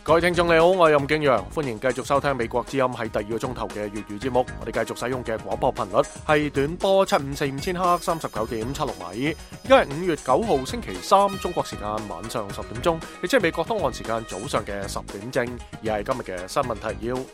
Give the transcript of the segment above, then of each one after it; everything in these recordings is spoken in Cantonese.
各位聽眾你好，我係任敬陽，歡迎繼續收聽美國之音喺第二個鐘頭嘅粵語節目。我哋繼續使用嘅廣播頻率係短波7545千赫39.76米。而家係5月9號星期三，中國時間晚上10點鐘，亦即係美國東岸時間早上嘅10點正。而係今日嘅新聞提要。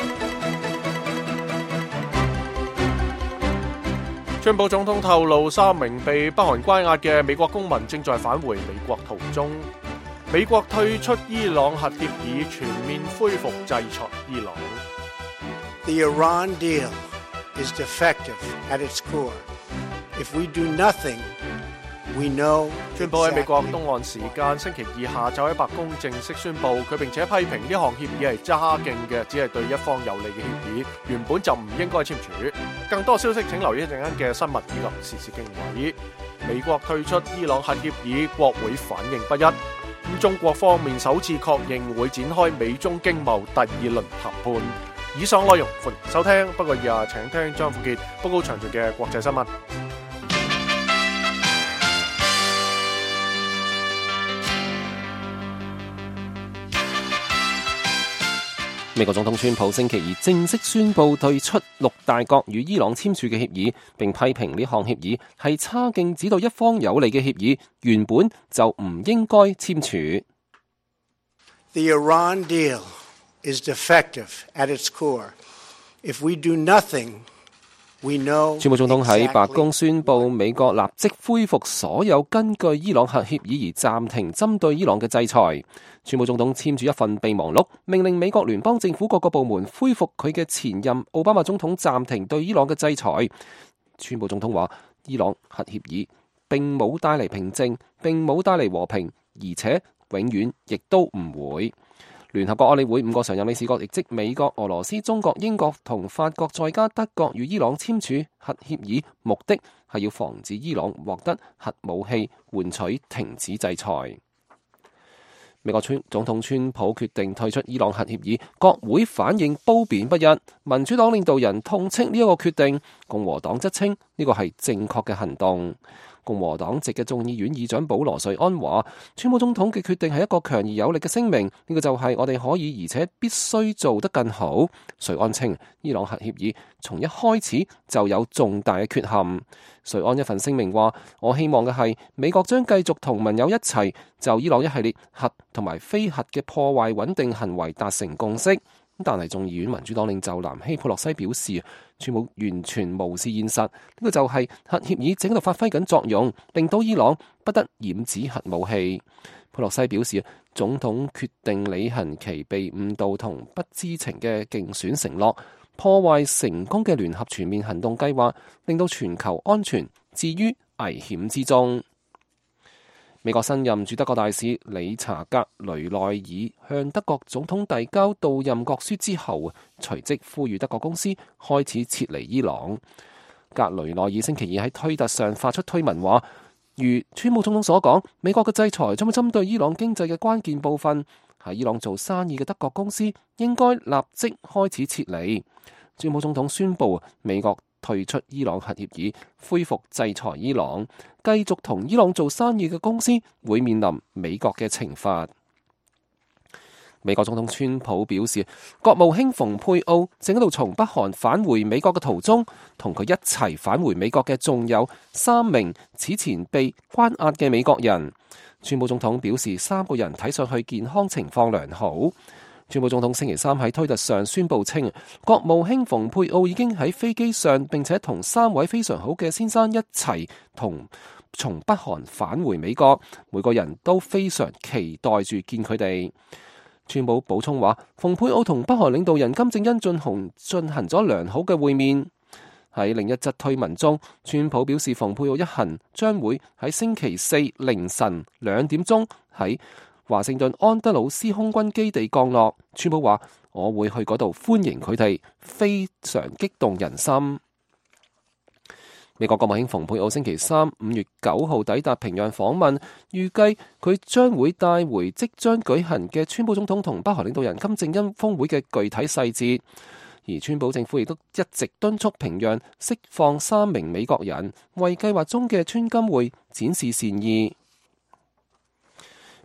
川普總統透露，3名被北韓關押嘅美國公民正在返回美國途中。美國退出伊朗核協議，全面恢復制裁伊朗。 The Iran deal is defective at its core. If we do nothing, we know. 川普喺美國東岸時間星期二下晝喺白宮正式宣布，佢並且批評呢項協議係揸勁嘅，只係對一方有利嘅協議，原本就唔應該簽署。更多消息請留意一陣間嘅新聞以及時事經緯。美國退出伊朗核協議，國會反應不一。中國方面首次確認會展開美中經貿第2輪談判。以上內容歡迎收聽，不過以下請聽張富傑報告詳盡嘅國際新聞。 美國總統川普星期二正式宣布退出6大國與伊朗簽署嘅協議，並批評呢項協議係差勁只對一方有利嘅協議，原本就唔應該簽署。 The Iran deal is defective at its core. If we do nothing, we know. 川普總統喺白宮宣布，美國立即恢復所有根據伊朗核協議而暫停針對伊朗嘅制裁。川普總統簽署一份備忘錄，命令美國聯邦政府各個部門恢復佢嘅前任奧巴馬總統暫停對伊朗嘅制裁。川普總統話，伊朗核協議並冇帶嚟平靜，並冇帶嚟和平，而且永遠亦都唔會。聯合國安理會5個常任理事國，亦即美國、俄羅斯、中國、英國同法國，再加德國與伊朗簽署核協議，目的係要防止伊朗獲得核武器，換取停止制裁。美國總統川普決定退出伊朗核協議，國會反應褒貶不一。民主黨領導人痛斥呢一個決定，共和黨則稱呢個係正確嘅行動。共和黨籍嘅眾議院議長保羅瑞安話，川普總統嘅決定係一個強而有力嘅聲明，呢個就係我哋可以而且必須做得更好。瑞安稱，伊朗核協議從一開始就有重大嘅缺陷。瑞安一份聲明話，我希望嘅係美國將繼續同盟友一齊就伊朗一系列核同埋非核嘅破壞穩定行為達成共識。但係眾議院民主黨領袖南希佩洛西表示，川普完全無視現實，呢個就係核協議正喺度發揮緊作用，令到伊朗不得染指核武器。佩洛西表示，總統決定履行其被誤導同不知情嘅競選承諾，破壞成功嘅聯合全面行動計劃，令到全球安全置於危險之中。美國新任駐德國大使理查格雷內爾向德國總統遞交到任國書之後，隨即呼籲德國公司開始撤離伊朗。格雷內爾星期二喺推特上發出推文話，如川普總統所講，美國嘅制裁將會針對伊朗經濟嘅關鍵部分，喺伊朗做生意嘅德國公司應該立即開始撤離。川普總統宣布美國退出伊朗核協議，恢復制裁伊朗，繼續同伊朗做生意嘅公司會面臨美國嘅懲罰。美國總統川普表示，國務卿蓬佩奧正喺度從北韓返回美國嘅途中，同佢一齊返回美國嘅仲有3名此前被關押嘅美國人。川普總統表示，3個人睇上去健康情況良好。川普總統星期三喺推特上宣布稱，國務卿蓬佩奧已經喺飛機上，並且同3位非常好嘅先生一齊從北韓返回美國，每個人都非常期待住見佢哋。川普補充話，蓬佩奧同北韓領導人金正恩進行咗良好嘅會面。喺另一則推文中，川普表示，蓬佩奧一行將會喺星期4凌晨2點鐘喺華盛頓安德魯斯空軍基地降落。川普話，我會去嗰度歡迎佢哋，非常激動人心。美國國務卿蓬佩奧星期三5月9號抵達平壤訪問，預計佢將會帶回即將舉行嘅川普總統同北韓領導人金正恩峰會嘅具體細節。而川普政府亦都一直敦促平壤釋放3名美國人，為計劃中嘅川金會展示善意。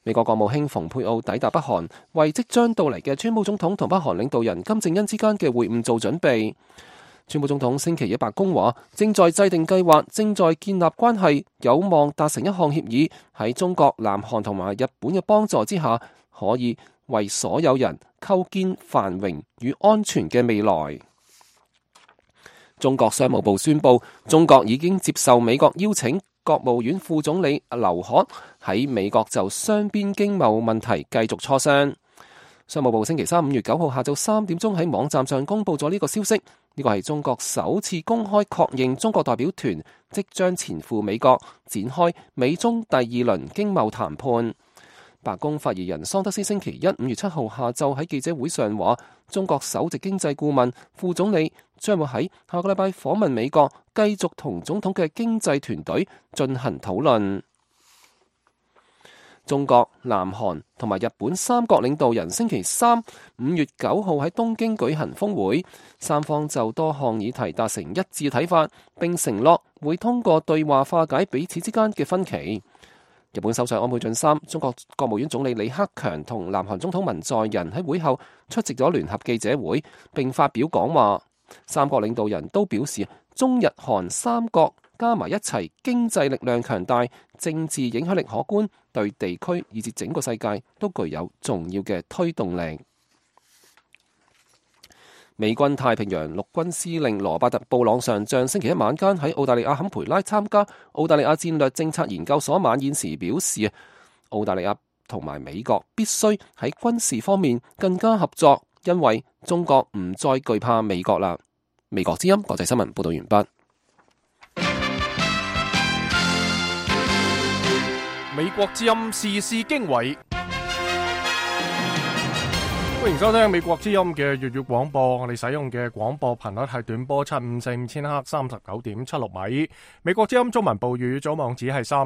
美國國務卿蓬佩奧抵達北韓，為即將到嚟嘅川普總統同北韓領導人金正恩之間嘅會晤做準備。川普總統星期一白宮話，正在制定計劃，正在建立關係，有望達成一項協議，喺中國、南韓同埋日本嘅幫助之下，可以為所有人構建繁榮與安全嘅未來。中國商務部宣布，中國已經接受美國邀請，國務院副總理劉鶴喺美國就雙邊經貿問題繼續磋商。商務部星期三5月9號下晝3點鐘喺網站上公布咗呢個消息，呢個係中國首次公開確認中國代表團即將前赴美國展開美中第2輪經貿談判。白宮發言人桑德斯星期一5月7號下晝喺記者會上話，中國首席經濟顧問副總理將會喺下個禮拜訪問美國，繼續同總統嘅經濟團隊進行討論。中國、南韓同埋日本三國領導人星期三5月9號喺東京舉行峰會，三方就多項議題達成一致睇法，並承諾會通過對話化解彼此之間嘅分歧。日本首相安倍晉三、中國國務院總理李克強同南韓總統文在寅喺會後出席咗聯合記者會，並發表講話。三國領導人都表示，中日韓三國加埋一齊，經濟力量強大，政治影響力可觀，對地區以至整個世界都具有重要嘅推動力。美軍太平洋陸軍司令羅伯特布朗上將星期一晚間喺澳大利亞坎培拉參加澳大利亞戰略政策研究所晚宴時表示，澳大利亞同埋美國必須喺軍事方面更加合作，因為中國唔再懼怕美國啦。美國之音國際新聞報道完畢。 美國之音時事經緯。歡迎收聽美國之音嘅粵語廣播，我哋使用嘅廣播頻率係短波754千赫39.76米。美國之音中文部粵語組網址係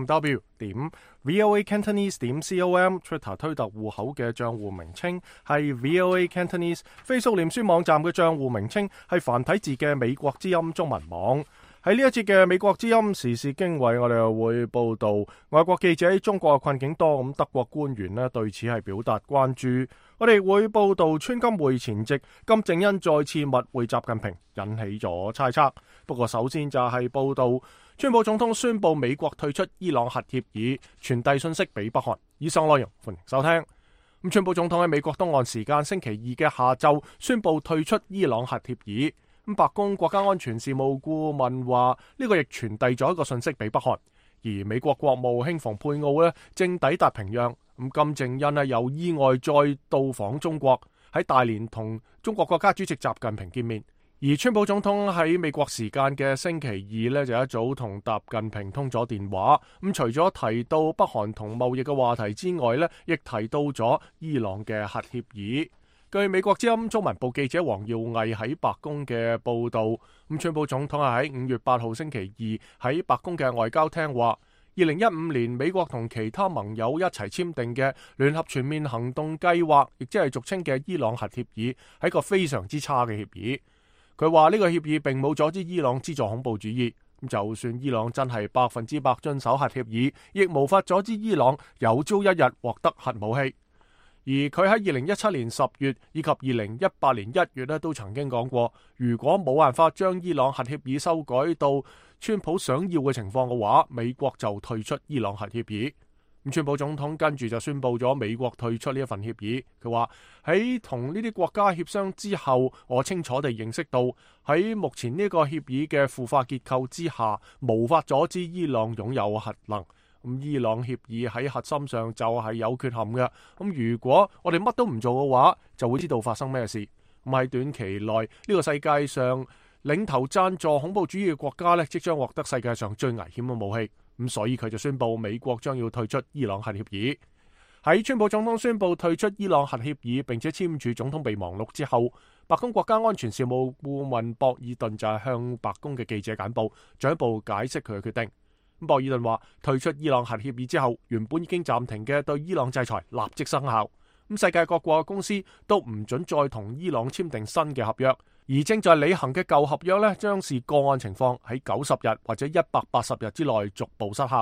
3w.voacantonese.com，Twitter 推特戶口嘅賬戶名稱係 voacantonese，Facebook 臉書網站嘅賬戶名稱係繁體字嘅美國之音中文網。喺呢一節嘅美國之音時事經緯，我哋又會報道外國記者喺中國嘅困境多，咁德國官員呢對此係表達關注。我哋會報道川金會前夕金正恩再次密會習近平，引起咗猜測。不過首先就係報道川普總統宣布美國退出伊朗核協議，傳遞信息俾北韓。以上內容歡迎收聽。咁川普總統喺美國東岸時間星期2嘅下晝宣布退出伊朗核協議。咁白宮國家安全事務顧問話呢個亦傳遞咗一個信息俾北韓。而美國國務卿蓬佩奧呢正抵達平壤。咁金正恩又意外再到訪中國，喺大連同中國國家主席習近平見面。而川普總統喺美國時間嘅星期2呢，就一早同習近平通咗電話。咁除咗提到北韓同貿易嘅話題之外呢，亦提到咗伊朗嘅核協議。據美國之音中文部記者黃耀毅喺白宮嘅報道，咁川普總統係喺5月8號星期2喺白宮嘅外交廳話，2015年美國同其他盟友一齊簽訂嘅聯合全面行動計劃，亦即係俗稱嘅伊朗核協議，係一個非常之差嘅協議。佢話呢個協議並冇阻止伊朗資助恐怖主義，就算伊朗真係100%遵守核協議，亦無法阻止伊朗有朝一日獲得核武器。而佢喺2017年10月以及2018年1月都曾經講過，如果冇辦法將伊朗核協議修改到川普想要嘅情況嘅話，美國就退出伊朗核協議。咁川普總統跟住就宣布咗美國退出呢一份協議。佢話喺同呢啲國家協商之後，我清楚地認識到喺目前呢個協議嘅腐化結構之下，無法阻止伊朗擁有核能。咁伊朗協議喺核心上就係有缺陷嘅。咁如果我哋乜都唔做嘅話，就會知道發生咩事。咁喺短期內，呢個世界上領頭贊助恐怖主義嘅國家呢，即將獲得世界上最危險嘅武器。咁所以佢就宣布美國將要退出伊朗核協議。喺川普總統宣布退出伊朗核協議並且簽署總統備忘錄之後，白宮國家安全事務顧問博爾頓就係向白宮嘅記者簡報，進一步解釋佢嘅決定。博爾頓話，退出伊朗核協議之後，原本已經暫停嘅對伊朗制裁立即生效。咁世界各國嘅公司都唔准再同伊朗簽訂新嘅合約，而正在履行嘅舊合約呢，將視個案情況喺90日或者180日之內逐步失效。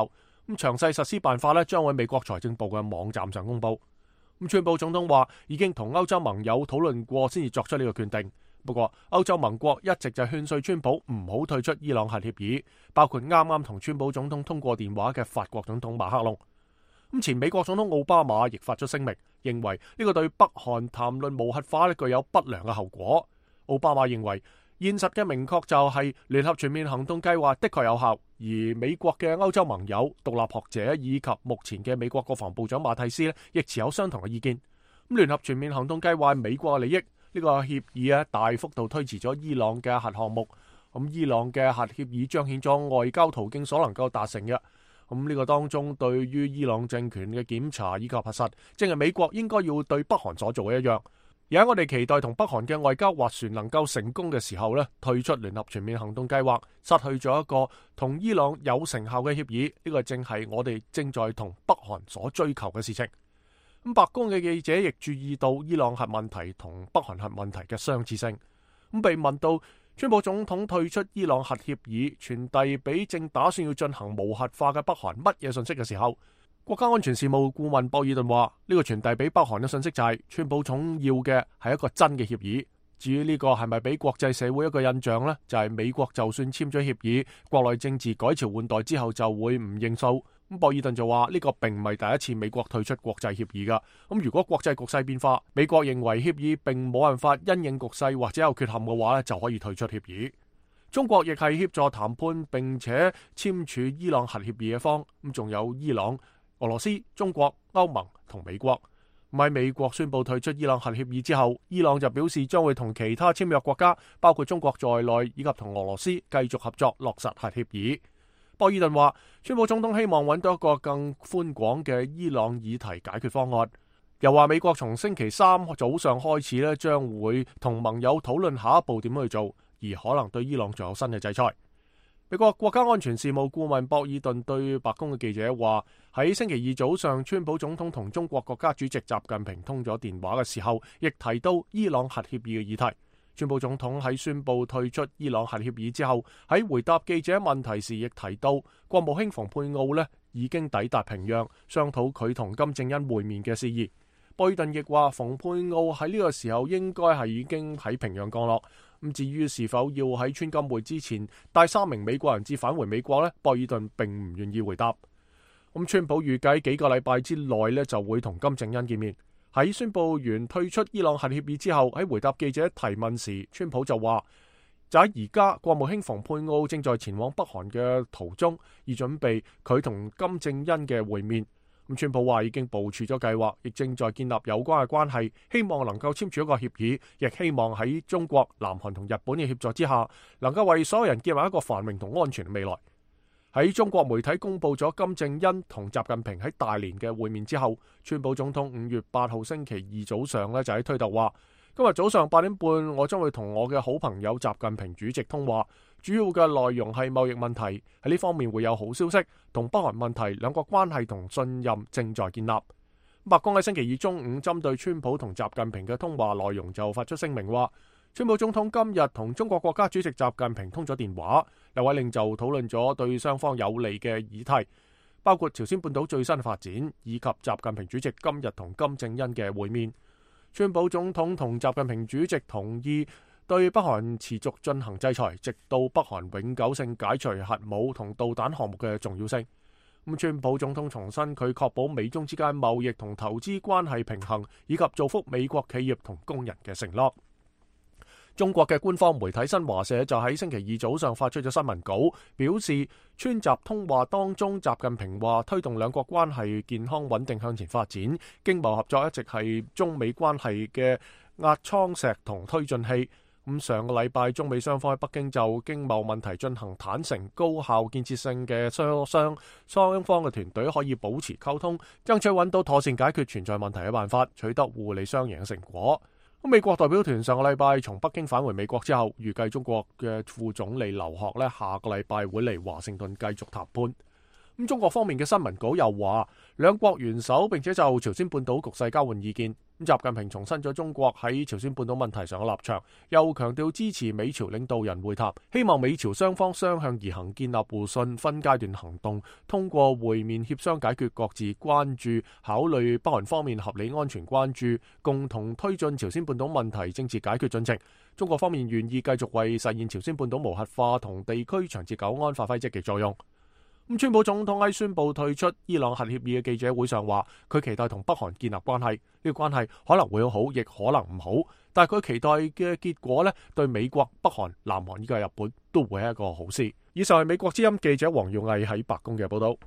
咁詳細實施辦法咧，將會喺美國財政部嘅網站上公布。咁川普總統話已經同歐洲盟友討論過，先至作出呢個決定。不過歐洲盟國一直就勸說川普唔好退出伊朗核協議，包括啱啱同川普總統通過電話嘅法國總統馬克龍。咁前美國總統奧巴馬亦發出聲明，認為呢個對北韓談論無核化具有不良嘅後果。奧巴馬認為現實嘅明確就係聯合全面行動計劃的確有效，而美國嘅歐洲盟友、獨立學者以及目前嘅美國國防部長馬蒂斯亦持有相同嘅意見。咁聯合全面行動計劃係美國嘅利益，呢個協議大幅度推遲咗伊朗嘅核項目。咁伊朗嘅核協議彰顯咗外交途徑所能夠達成嘅。咁呢個當中對於伊朗政權嘅檢查以及核實，正係美國應該要對北韓所做嘅一樣。而喺我哋期待同北韓嘅外交斡旋能夠成功嘅時候咧，退出聯合全面行動計劃，失去咗一個同伊朗有成效嘅協議，呢個正係我哋正在同北韓所追求嘅事情。咁白宮嘅記者亦注意到伊朗核問題同北韓核問題嘅相似性。咁被問到川普總統退出伊朗核協議，傳遞俾正打算要進行無核化嘅北韓乜嘢信息嘅時候，國家安全事務顧問博爾頓話：呢個傳遞俾北韓嘅信息就係川普總要嘅係一個真嘅協議。至於呢個係咪俾國際社會一個印象呢？就係美國就算簽咗協議，國內政治改朝換代之後就會唔認數。咁博爾頓就話呢個並唔係第一次美國退出國際協議噶。咁如果國際局勢變化，美國認為協議並冇辦法因應局勢或者有缺陷嘅話咧，就可以退出協議。中國亦係協助談判並且簽署伊朗核協議嘅方。咁仲有伊朗、俄羅斯、中國、歐盟同美國。喺美國宣布退出伊朗核協議之後，伊朗就表示將會同其他簽約國家，包括中國在內，以及同俄羅斯繼續合作落實核協議。博爾頓話，川普總統希望揾到一個更寬廣嘅伊朗議題解決方案。又話美國從星期三早上開始咧，將會同盟友討論下一步點去做，而可能對伊朗仲有新嘅制裁。美國國家安全事務顧問博爾頓對白宮嘅記者話，喺星期二早上，川普總統同中國國家主席習近平通咗電話嘅時候，亦提到伊朗核協議嘅議題。川普總統喺宣布退出伊朗核協議之後，喺回答記者問題時，亦提到國務卿蓬佩奧已經抵達平壤，商討佢同金正恩會面嘅事宜。博爾頓亦話，蓬佩奧喺呢個時候應該係已經喺平壤降落。咁至於是否要喺川金會之前帶3名美國人質返回美國呢？博爾頓並唔願意回答。咁川普預計幾個禮拜之內就會同金正恩見面。喺宣布完退出伊朗核協議之後，喺回答記者提問時，川普就話：就喺而家，國務卿蓬佩奧正在前往北韓嘅途中，以準備佢同金正恩嘅會面。咁川普話已經部署咗計劃，亦正在建立有關嘅關係，希望能夠簽署一個協議，亦希望喺中國、南韓同日本嘅協助之下，能夠為所有人建立一個繁榮同安全嘅未來。喺中國媒體公布咗金正恩同習近平喺大連嘅會面之後，川普總統5月8號星期二早上就喺推特話：今日早上8點半，我將會同我嘅好朋友習近平主席通話，主要嘅內容係貿易問題，喺呢方面會有好消息。同北韓問題，兩國關係同信任正在建立。白宮喺星期二中午針對川普同習近平嘅通話內容就發出聲明話，川普總統今日同中國國家主席習近平通咗電話，兩位領袖討論咗對雙方有利嘅議題，包括朝鮮半島最新發展，以及習近平主席今日同金正恩嘅會面。川普總統同習近平主席同意對北韓持續進行制裁，直到北韓永久性解除核武同導彈項目嘅重要性。咁川普總統重申佢確保美中之間貿易同投資關係平衡，以及造福美國企業同工人嘅承諾。中國嘅官方媒體新華社就喺星期二早上發出咗新聞稿，表示川習通話當中，習近平話推動兩國關係健康穩定向前發展，經貿合作一直係中美關係嘅壓艙石同推進器。咁上個禮拜，中美雙方喺北京就經貿問題進行坦誠、高效、建設性嘅磋商，雙方嘅團隊可以保持溝通，爭取揾到妥善解決存在問題嘅辦法，取得互利雙贏嘅成果。咁美國代表團上個禮拜從北京返回美國之後，預計中國嘅副總理劉鶴下個禮拜會嚟華盛頓繼續談判。 咁中國方面嘅新聞稿又話，兩國元首並且就朝鮮半島局勢交換意見。咁習近平重申咗中國喺朝鮮半島問題上嘅立場，又強調支持美朝領導人會談，希望美朝雙方相向而行，建立互信，分階段行動，通過會面協商解決各自關注，考慮北韓方面合理安全關注，共同推進朝鮮半島問題政治解決進程。中國方面願意繼續為實現朝鮮半島無核化同地區長治久安發揮積極作用。咁川普總統喺宣布退出伊朗核協議嘅記者會上話，佢期待同北韓建立關係，呢個關係可能會好，亦可能唔好，但係佢期待嘅結果呢，對美國、北韓、南韓以及日本都會係一個好事。以上係美國之音記者黃耀毅喺白宮嘅報道。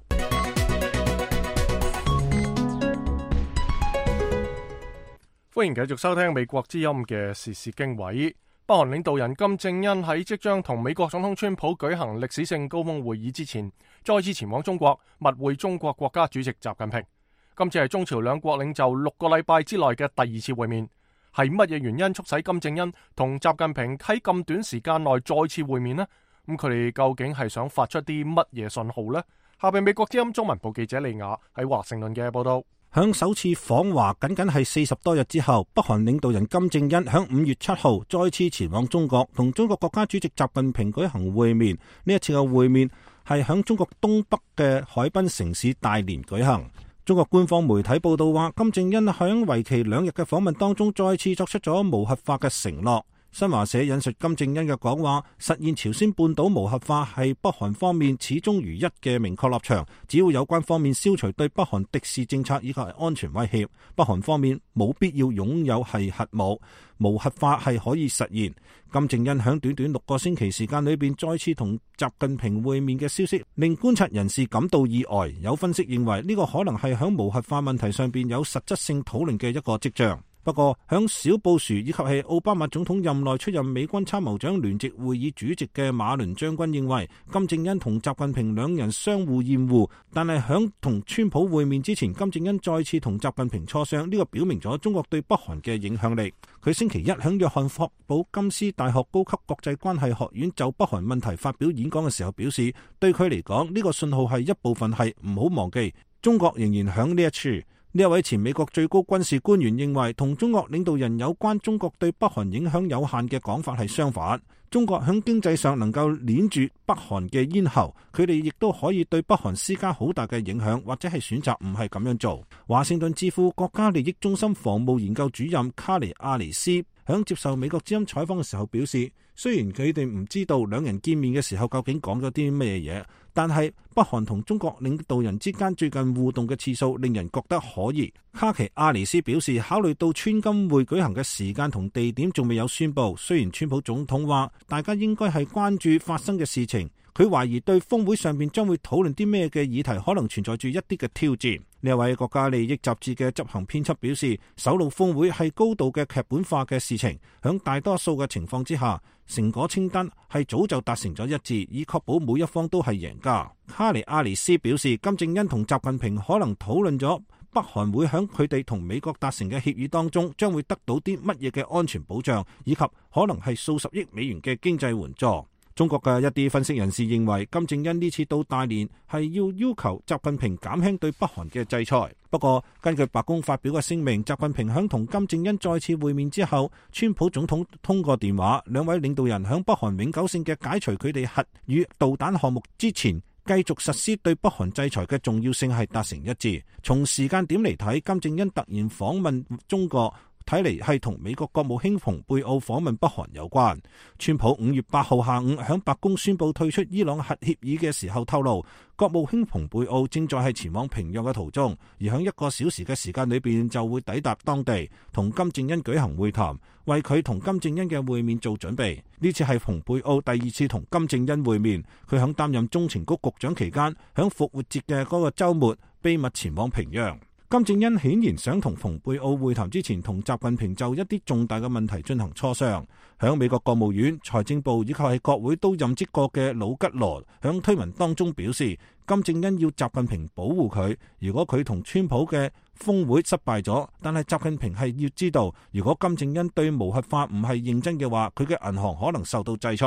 歡迎繼續收聽美國之音嘅時事經緯。北韓領導人金正恩喺即將同美國總統川普舉行歷史性高峰會議之前，再次前往中國密會中國國家主席習近平。今次係中朝兩國領袖6個禮拜之內嘅第2次會面。係乜嘢原因促使金正恩同習近平喺咁短時間內再次會面呢？咁佢哋究竟係想發出啲乜嘢信號呢？下邊美國之音中文部記者利亞喺華盛頓嘅報道。 響首次訪華僅僅係40多日之後，北韓領導人金正恩響5月7號再次前往中國，同中國國家主席習近平舉行會面。呢一次嘅會面係響中國東北嘅海濱城市大連舉行。中國官方媒體報道話，金正恩響為期2日嘅訪問當中，再次作出咗無核化嘅承諾。新華社引述金正恩嘅講話，實現朝鮮半島無核化係北韓方面始終如一嘅明確立場。只要有關方面消除對北韓敵視政策以及安全威脅，北韓方面冇必要擁有係核武，無核化係可以實現。金正恩響短短6個星期時間裏邊再次同習近平會面嘅消息，令觀察人士感到意外。有分析認為呢個可能係響無核化問題上邊有實質性討論嘅一個跡象。不過，響小布殊以及係奧巴馬總統任內出任美軍參謀長聯席會議主席嘅馬倫將軍認為，金正恩同習近平兩人相互厭惡，但係響同川普會面之前，金正恩再次同習近平磋商，呢個表明咗中國對北韓嘅影響力。佢星期一響約翰霍普金斯大學高級國際關係學院就北韓問題發表演講嘅時候表示，對佢嚟講，呢個信號係一部分係唔好忘記，中國仍然響呢一處。呢一位前美國最高軍事官員認為，同中國領導人有關中國對北韓影響有限嘅講法係相反。中國響經濟上能夠鏈住北韓嘅咽喉，佢哋亦都可以對北韓施加好大嘅影響，或者係選擇唔係咁樣做。華盛頓智庫國家利益中心防務研究主任卡尼亞尼斯響接受美國之音採訪嘅時候表示，雖然佢哋唔知道兩人見面嘅時候究竟講咗啲咩嘢，但係北韓同中國領導人之間最近互動嘅次數令人覺得可疑。卡奇亞尼斯表示，考慮到川金會舉行嘅時間同地點仲未有宣布，雖然川普總統話大家應該係關注發生嘅事情，佢懷疑對峰會上面將會討論啲咩嘅議題可能存在住一啲嘅挑戰。呢位國家利益雜誌嘅執行編輯表示，首腦峰會係高度嘅劇本化嘅事情，響大多數嘅情況之下，成果清單係早就達成咗一致，以確保每一方都係贏家。卡尼亞尼斯表示，金正恩同習近平可能討論咗北韓會響佢哋同美國達成嘅協議當中將會得到啲乜嘢嘅安全保障，以及可能係數十億美元嘅經濟援助。中國嘅一啲分析人士認為，金正恩呢次到大連係要求習近平減輕對北韓嘅制裁。不過，根據白宮發表嘅聲明，習近平響同金正恩再次會面之後，川普總統通過電話，兩位領導人響北韓永久性嘅解除佢哋核與導彈項目之前，繼續實施對北韓制裁嘅重要性係達成一致。從時間點嚟睇，金正恩突然訪問中國，睇嚟係同美國國務卿蓬佩奧訪問北韓有關。川普5月8號下午響白宮宣布退出伊朗核協議嘅時候透露，國務卿蓬佩奧正在係前往平壤嘅途中，而響1個小時嘅時間裏邊就會抵達當地，同金正恩舉行會談，為佢同金正恩嘅會面做準備。呢次係蓬佩奧第2次同金正恩會面，佢響擔任中情局局長期間，響復活節嘅嗰個週末秘密前往平壤。金正恩顯然想同蓬佩奧會談之前，同習近平就一啲重大嘅問題進行磋商。響美國國務院、財政部以及係國會都任職過嘅魯吉羅響推文當中表示，金正恩要習近平保護佢，如果佢同川普嘅峰會失敗咗，但係習近平係要知道，如果金正恩對無核化唔係認真嘅話，佢嘅銀行可能受到制裁。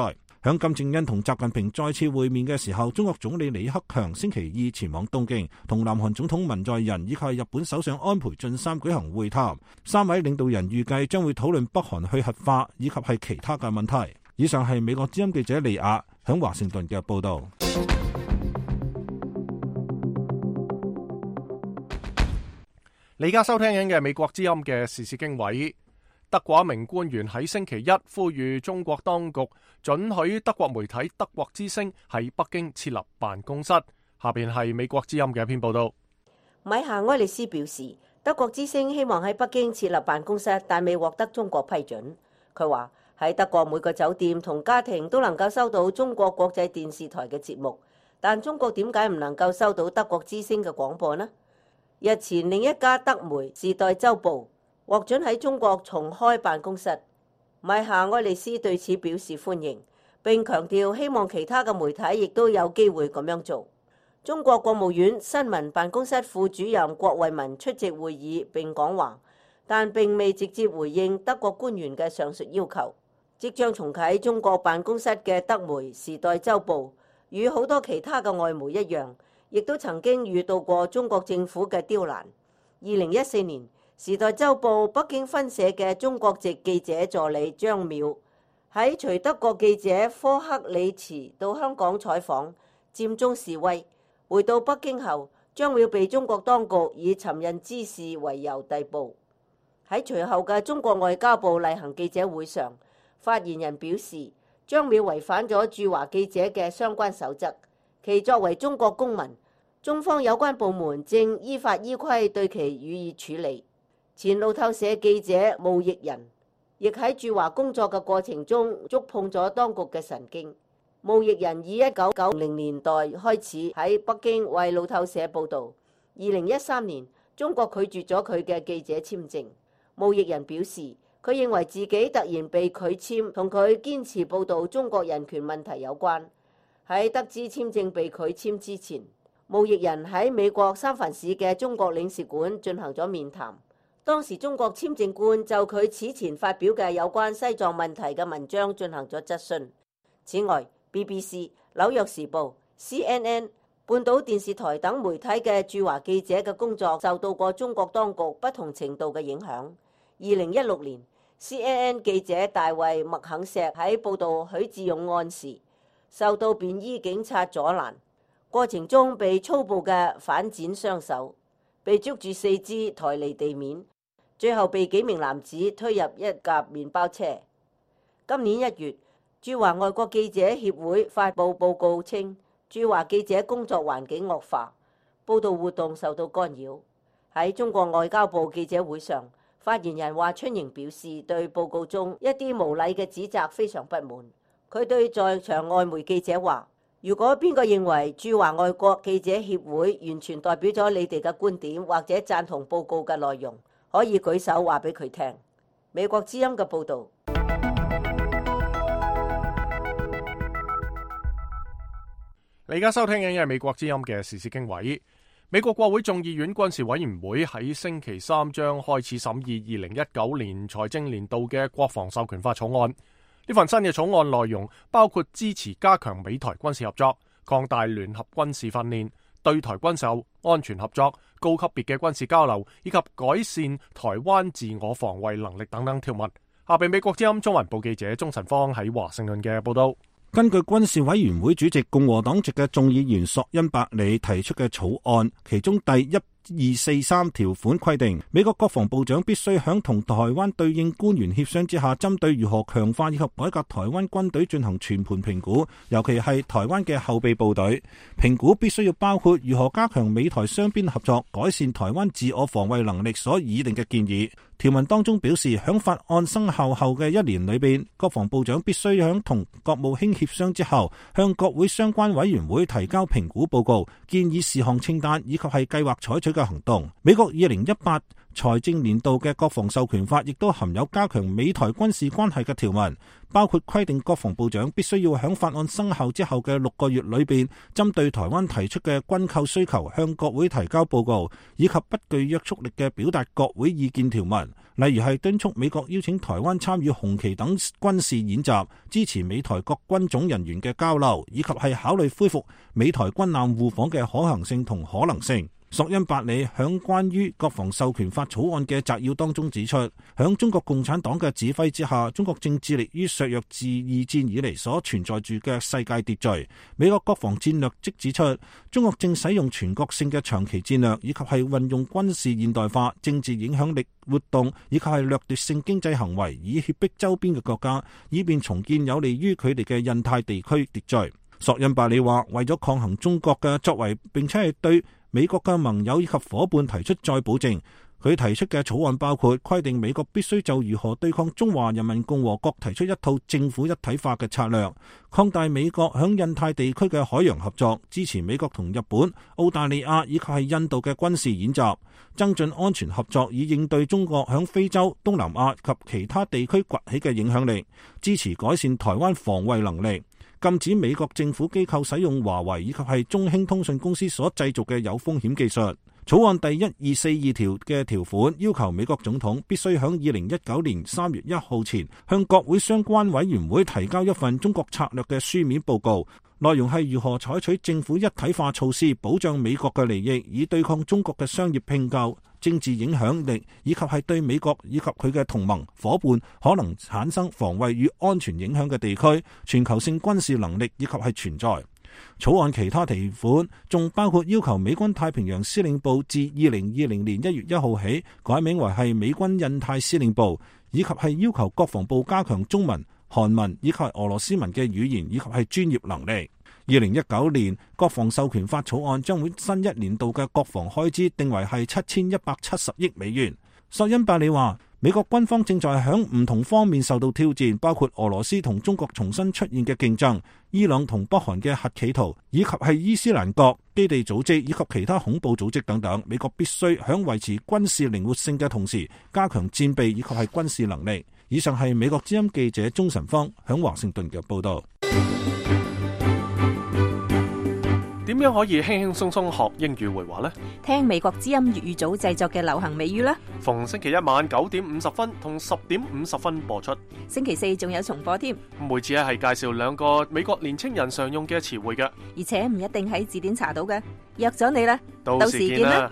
響金正恩同習近平再次會面嘅時候，中國總理李克強星期二前往東京，同南韓總統文在寅以及日本首相安倍晉三舉行會談。三位領導人預計將會討論北韓去核化以及係其他嘅問題。以上係美國之音記者利亞響華盛頓嘅報道。 你而家收聽緊嘅美國之音嘅時事經緯。德國一名官員喺星期一呼籲中國當局准許德國媒體德國之聲喺北京設立辦公室。下邊係美國之音嘅一篇報道。 米夏埃利斯表示，德國之聲希望喺北京設立辦公室，但未獲得中國批准。佢話喺德國每個酒店同家庭都能夠收到中國國際電視台嘅節目，但中國點解唔能夠收到德國之聲嘅廣播呢？日前另一家德媒《時代週報》獲准喺中國重開辦公室，米夏埃利斯對此表示歡迎，並強調希望其他嘅媒體亦都有機會咁樣做。中國國務院新聞辦公室副主任郭衛民出席會議並講話，但並未直接回應德國官員嘅上述要求。即將重啟中國辦公室嘅德媒《時代週報》與好多其他嘅外媒一樣，亦都曾經遇到過中國政府嘅刁難。2014年，《時代週報》北京分社嘅中國籍記者助理張淼喺隨德國記者科克里茨到香港採訪佔中示威，回到北京後，張淼被中國當局以尋釁滋事為由逮捕。喺隨後嘅中國外交部例行記者會上，發言人表示，張淼違反咗駐華記者嘅相關守則，其作為中國公民，中方有關部門正依法依規對其予以處理。前路透社記者毛奕人亦喺駐華工作嘅過程中觸碰咗當局嘅神經。毛奕人以1990年代開始喺北京為路透社報導，2013年中國拒絕咗佢嘅記者簽證。毛奕人表示，佢認為自己突然被拒簽同佢堅持報導中國人權問題有關。喺得知簽證被拒簽之前，毛奕人喺美國三藩市嘅中國領事館進行咗面談。當時中國簽證官就佢此前發表嘅有關西藏問題嘅文章進行咗質詢。此外， BBC、紐約時報、CNN、半島電視台等媒體嘅駐華記者嘅工作受到過中國當局不同程度嘅影響。2016年，CNN 記者大衛麥肯錫喺報導許志勇案時，受到便衣警察阻攔，過程中被粗暴嘅反剪雙手，被捉住四肢抬離地面，最後被幾名男子推入一架麵包車。今年1月，駐華外國記者協會發布報告稱，駐華記者工作環境惡化，報導活動受到干擾。喺中國外交部記者會上，發言人華春瑩表示對報告中一啲無禮嘅指責非常不滿。佢對在場外媒記者話，如果邊個認為駐華外國記者協會完全代表咗你哋嘅觀點或者贊同報告嘅內容，可以舉手話俾佢聽。美國之音嘅報導。 你而家收聽緊嘅係美國之音嘅時事經緯。美國國會眾議院軍事委員會喺星期三將開始審議2019年財政年度嘅國防授權法草案。呢份新嘅草案內容包括支持加強美台軍事合作、擴大聯合軍事訓練、對台軍售、安全合作、高級別嘅軍事交流，以及改善台灣自我防衛能力等等條文。下邊美國之音中文部記者鐘晨芳喺華盛頓嘅報道。 根據軍事委員會主席共和黨籍嘅眾議員索恩伯里提出嘅草案，其中第1243條款規定，美國國防部長必須響同台灣對應官員協商之下，針對如何強化以及改革台灣軍隊進行全盤評估，尤其係台灣嘅後備部隊。評估必須要包括如何加強美台雙邊合作、改善台灣自我防衛能力所擬定嘅建議。條文當中表示，響法案生效後嘅1年裏邊，國防部長必須響同國務卿協商之後，向國會相關委員會提交評估報告、建議事項清單以及係計劃採取嘅行動。美國2018 財政年度嘅國防授權法亦都含有加強美台軍事關係嘅條文，包括規定國防部長必須要喺法案生效之後嘅6個月裏邊，針對台灣提出嘅軍購需求向國會提交報告，以及不具約束力嘅表達國會意見條文，例如係敦促美國邀請台灣參與紅旗等軍事演習，支持美台各軍種人員嘅交流，以及係考慮恢復美台軍艦互訪嘅可行性同可能性。索恩伯里響關於國防授權法草案嘅摘要當中指出，響中國共產黨嘅指揮之下，中國正致力於削弱自二戰以嚟所存在住嘅世界秩序。美國國防戰略即指出，中國正使用全國性嘅長期戰略，以及係運用軍事現代化、政治影響力活動，以及係掠奪性經濟行為，以脅迫周邊嘅國家，以便重建有利於佢哋嘅印太地區秩序。索恩伯里話，為咗抗衡中國嘅作為，並且係對美國嘅盟友以及伙伴提出再保證。佢提出嘅草案包括規定美國必須就如何對抗中華人民共和國提出一套政府一體化嘅策略，擴大美國響印太地區嘅海洋合作，支持美國同日本、澳大利亞以及係印度嘅軍事演習，增進安全合作以應對中國響非洲、東南亞及其他地區崛起嘅影響力，支持改善台灣防衛能力，禁止美國政府機構使用華為以及係中興通訊公司所製造嘅有風險技術。草案第1242條嘅條款要求美國總統必須喺2019年3月1號前向國會相關委員會提交一份中國策略嘅書面報告，內容係如何採取政府一體化措施保障美國嘅利益，以對抗中國嘅商業併購、政治影響力，以及係對美國以及佢嘅同盟伙伴可能產生防衛與安全影響嘅地區、全球性軍事能力以及係存在。草案其他條款仲包括要求美軍太平洋司令部自2020年1月1號起改名為係美軍印太司令部，以及係要求國防部加強中文、韓文以及俄羅斯文嘅語言以及係專業能力。2019年國防授權法草案將會新一年度嘅國防開支定為係7170億美元。索恩伯里話，美國軍方正在響唔同方面受到挑戰，包括俄羅斯同中國重新出現嘅競爭、伊朗同北韓嘅核企圖，以及係伊斯蘭國基地組織以及其他恐怖組織等等。美國必須響維持軍事靈活性嘅同時，加強戰備以及係軍事能力。以上係美國之音記者鍾晨芳響華盛頓嘅報道。 點樣可以輕輕鬆鬆學英語會話呢？ 聽美國之音粵語組製作嘅流行美語啦。 逢星期一晚9點50分同10點50分播出。 星期四仲有重播添。 每次係介紹2個美國年青人常用嘅詞彙嘅， 而且唔一定喺字典查到嘅。約咗你啦， 到時見啦。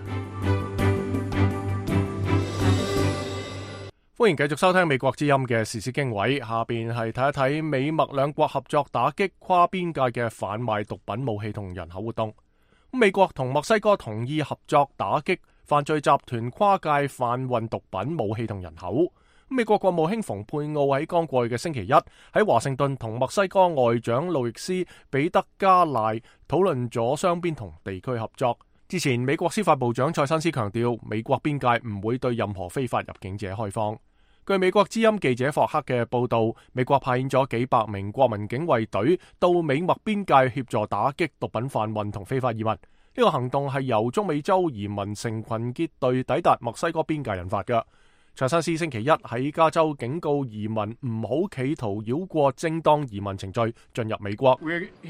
歡迎繼續收聽美國之音嘅時事經緯，下邊係睇一睇美墨兩國合作打擊跨邊界嘅販賣毒品、武器同人口活動。美國同墨西哥同意合作打擊犯罪集團跨界販運毒品、武器同人口。美國國務卿蓬佩奧喺剛過去嘅星期一喺華盛頓同墨西哥外長路易斯彼得加賴討論咗雙邊同地區合作。之前美國司法部長塞申斯強調，美國邊界唔會對任何非法入境者開放。據美國之音記者霍克嘅報道，美國派遣咗幾百名國民警衛隊到美墨邊界協助打擊毒品販運同非法移民。呢個行動係由中美洲移民成群結隊抵達墨西哥邊界引發嘅。塞申斯星期一喺加州警告移民唔好企圖繞過正當移民程序進入美國。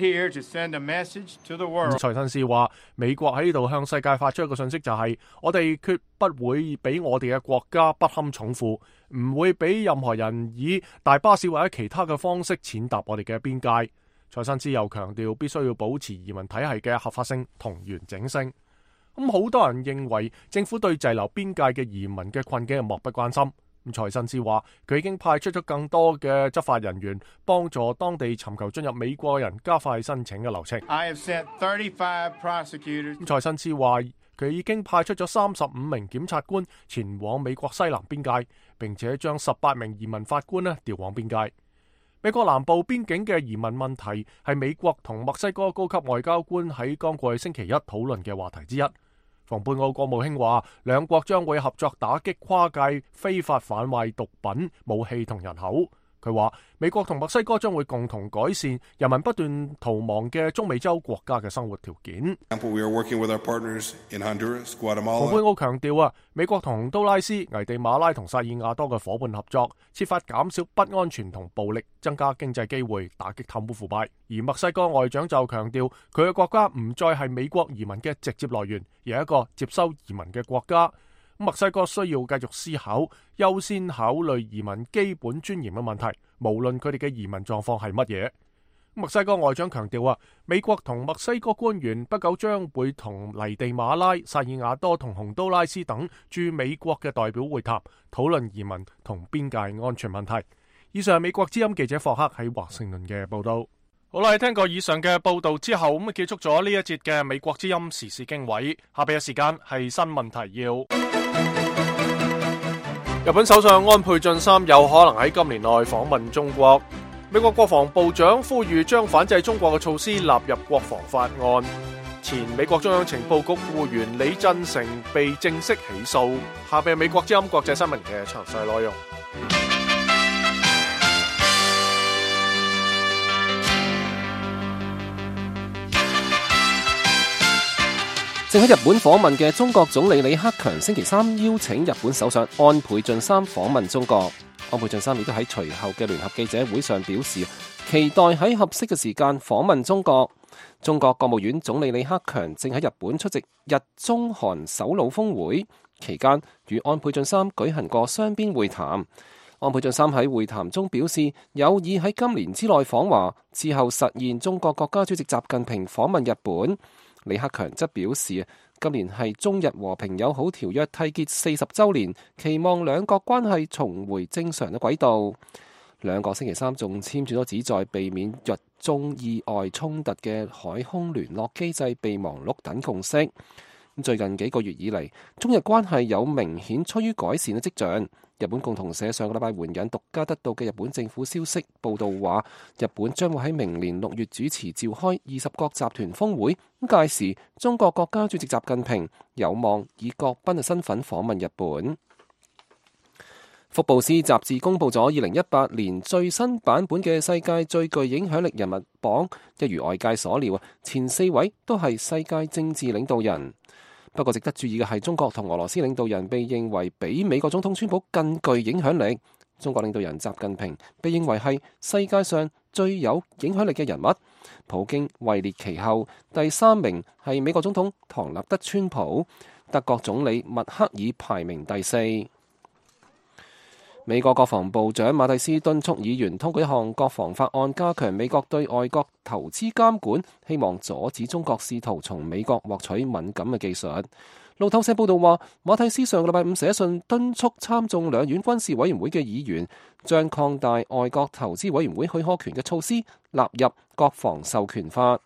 塞申斯話，美國喺呢度向世界發出一個信息，就係我哋決不會俾我哋嘅國家不堪重負，唔會俾任何人以大巴士或者其他嘅方式踐踏我哋嘅邊界。塞申斯又強調必須要保持移民體系嘅合法性同完整性。好多人認為政府對滯留邊界嘅移民嘅困境漠不關心。塞申斯話佢已經派出咗更多嘅執法人員幫助當地尋求進入美國嘅人加快申請嘅流程。塞申斯話佢已經派出咗35名檢察官前往美國西南邊界，並且將18名移民法官調往邊界。美國南部邊境嘅移民問題係美國同墨西哥高級外交官喺剛過去星期一討論嘅話題之一。蓬佩奧國務卿話，兩國將會合作打擊跨界非法販賣毒品、武器同人口。 佢話美國同墨西哥將會共同改善人民不斷逃亡嘅中美洲國家嘅生活條件。蓬佩奧強調美國同洪都拉斯、危地馬拉同薩爾瓦多嘅伙伴合作，設法減少不安全同暴力，增加經濟機會，打擊貪污腐敗。而墨西哥外長就強調，佢嘅國家唔再係美國移民嘅直接來源，而係一個接收移民嘅國家。墨西哥需要繼續思考，優先考慮移民基本尊嚴嘅問題，無論佢哋嘅移民狀況係乜嘢。墨西哥外長強調美國同墨西哥官員不久將會同危地馬拉、薩爾瓦多同洪都拉斯等駐美國嘅代表會談，討論移民同邊界安全問題。以上係美國之音記者霍克喺華盛頓嘅報道。好啦，聽過以上嘅報道之後，咁結束咗呢一節嘅美國之音時事經緯。下邊嘅時間係新聞提要。日本首相安倍晉三有可能喺今年內訪問中國。美國國防部長呼籲將反制中國嘅措施納入國防法案。前美國中央情報局僱員李振成被正式起訴。下邊係美國之音國際新聞嘅詳細內容。 正喺日本訪問嘅中國總理李克強星期三邀請日本首相安倍晉三訪問中國。安倍晉三亦都喺隨後嘅聯合記者會上表示，期待喺合適嘅時間訪問中國。中國國務院總理李克強正喺日本出席日中韓首腦峰會，期間與安倍晉三舉行過雙邊會談。安倍晉三喺會談中表示，有意喺今年之內訪華，之後實現中國國家主席習近平訪問日本。李克強則表示，今年係中日和平友好條約締結40週年，期望兩國關係重回正常嘅軌道。兩國星期三仲簽署咗旨在避免日中意外衝突嘅海空聯絡機制備忘錄等共識。最近幾個月以嚟，中日關係有明顯趨於改善嘅跡象。日本共同社上個禮拜援引獨家得到嘅日本政府消息報道話，日本將會喺明年6月主持召開20國集團峰會，屆時中國國家主席習近平有望以國賓嘅身份訪問日本。福布斯雜誌公布咗2018年最新版本嘅世界最具影響力人物榜，一如外界所料，前4位都係世界政治領導人。不過值得注意嘅係，中國同俄羅斯領導人被認為比美國總統川普更具影響力。中國領導人習近平被認為係世界上最有影響力嘅人物，普京位列其後，第3名係美國總統唐納德·川普，德國總理默克爾排名第4。美國國防部長馬蒂斯敦促議員通過一項國防法案，加強美國對外國投資監管，希望阻止中國試圖從美國獲取敏感嘅技術。路透社報道話，馬蒂斯上個禮拜5寫信敦促參眾兩院軍事委員會嘅議員，將擴大外國投資委員會許可權嘅措施納入國防授權法。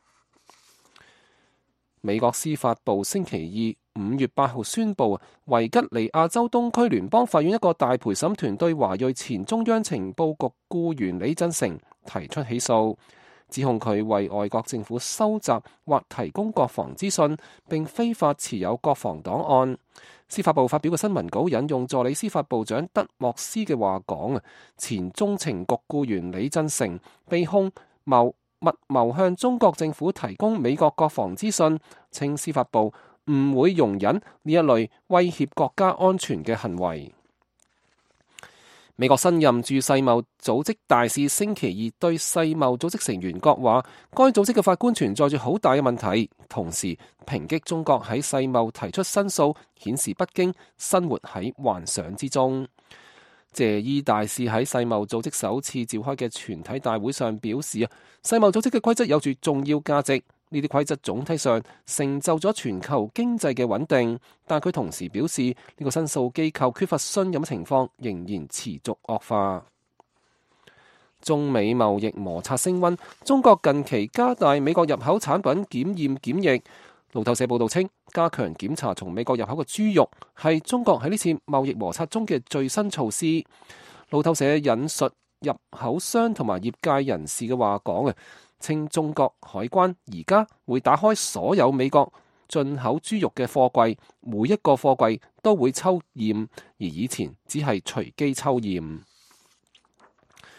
美國司法部星期二5月8號宣布，維吉尼亞州東區聯邦法院一個大陪審團對華裔前中央情報局僱員李振成提出起訴，指控佢為外國政府收集或提供國防資訊，並非法持有國防檔案。司法部發表嘅新聞稿引用助理司法部長德莫斯嘅話講，前中情局僱員李振成被控密謀向中國政府提供美國國防資訊，稱司法部唔會容忍呢一類威脅國家安全嘅行為。美國新任駐世貿組織大使星期二對世貿組織成員國話，該組織嘅法官存在住好大嘅問題，同時抨擊中國喺世貿提出申訴，顯示北京生活喺幻想之中。謝伊大使喺世貿組織首次召開嘅全體大會上表示，世貿組織嘅規則有住重要價值，呢啲規則總體上成就咗全球經濟嘅穩定，但佢同時表示，呢個申訴機構缺乏信任嘅情況仍然持續惡化。中美貿易摩擦升溫，中國近期加大美國入口產品檢驗檢疫。路透社報道稱，加強檢查從美國入口嘅豬肉係中國喺呢次貿易摩擦中嘅最新措施。路透社引述入口商同埋業界人士嘅話講，稱中國海關而家會打開所有美國進口豬肉嘅貨櫃，每一個貨櫃都會抽驗，而以前只係隨機抽驗。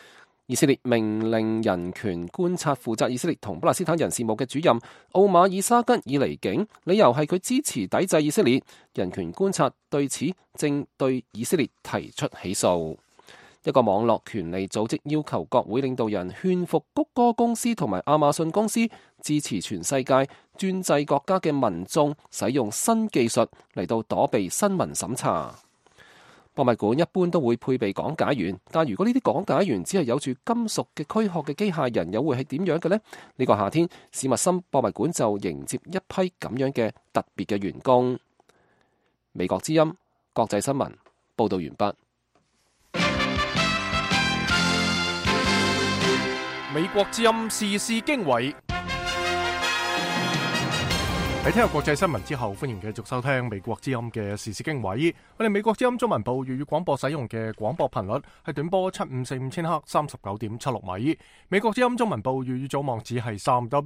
以色列命令人權觀察負責以色列同巴勒斯坦人事務嘅主任奧馬爾沙吉爾離境，理由係佢支持抵制以色列。人權觀察對此正對以色列提出起訴。一個網絡權利組織要求國會領導人勸服谷歌公司同埋亞馬遜公司支持全世界專制國家嘅民眾使用新技術嚟到躲避新聞審查。博物館一般都會配備講解員，但如果呢啲講解員只係有住金屬嘅軀殼嘅機械人，又會係點樣嘅呢？呢個夏天，史密森博物館就迎接一批咁樣嘅特別嘅員工。美國之音國際新聞報道完畢。 美國之音時事經緯。喺聽日國際新聞之後，歡迎繼續收聽美國之音嘅時事經緯。我哋美國之音中文部粵語廣播使用嘅廣播頻率係短波7545千赫39.76米。美國之音中文部粵語組網址係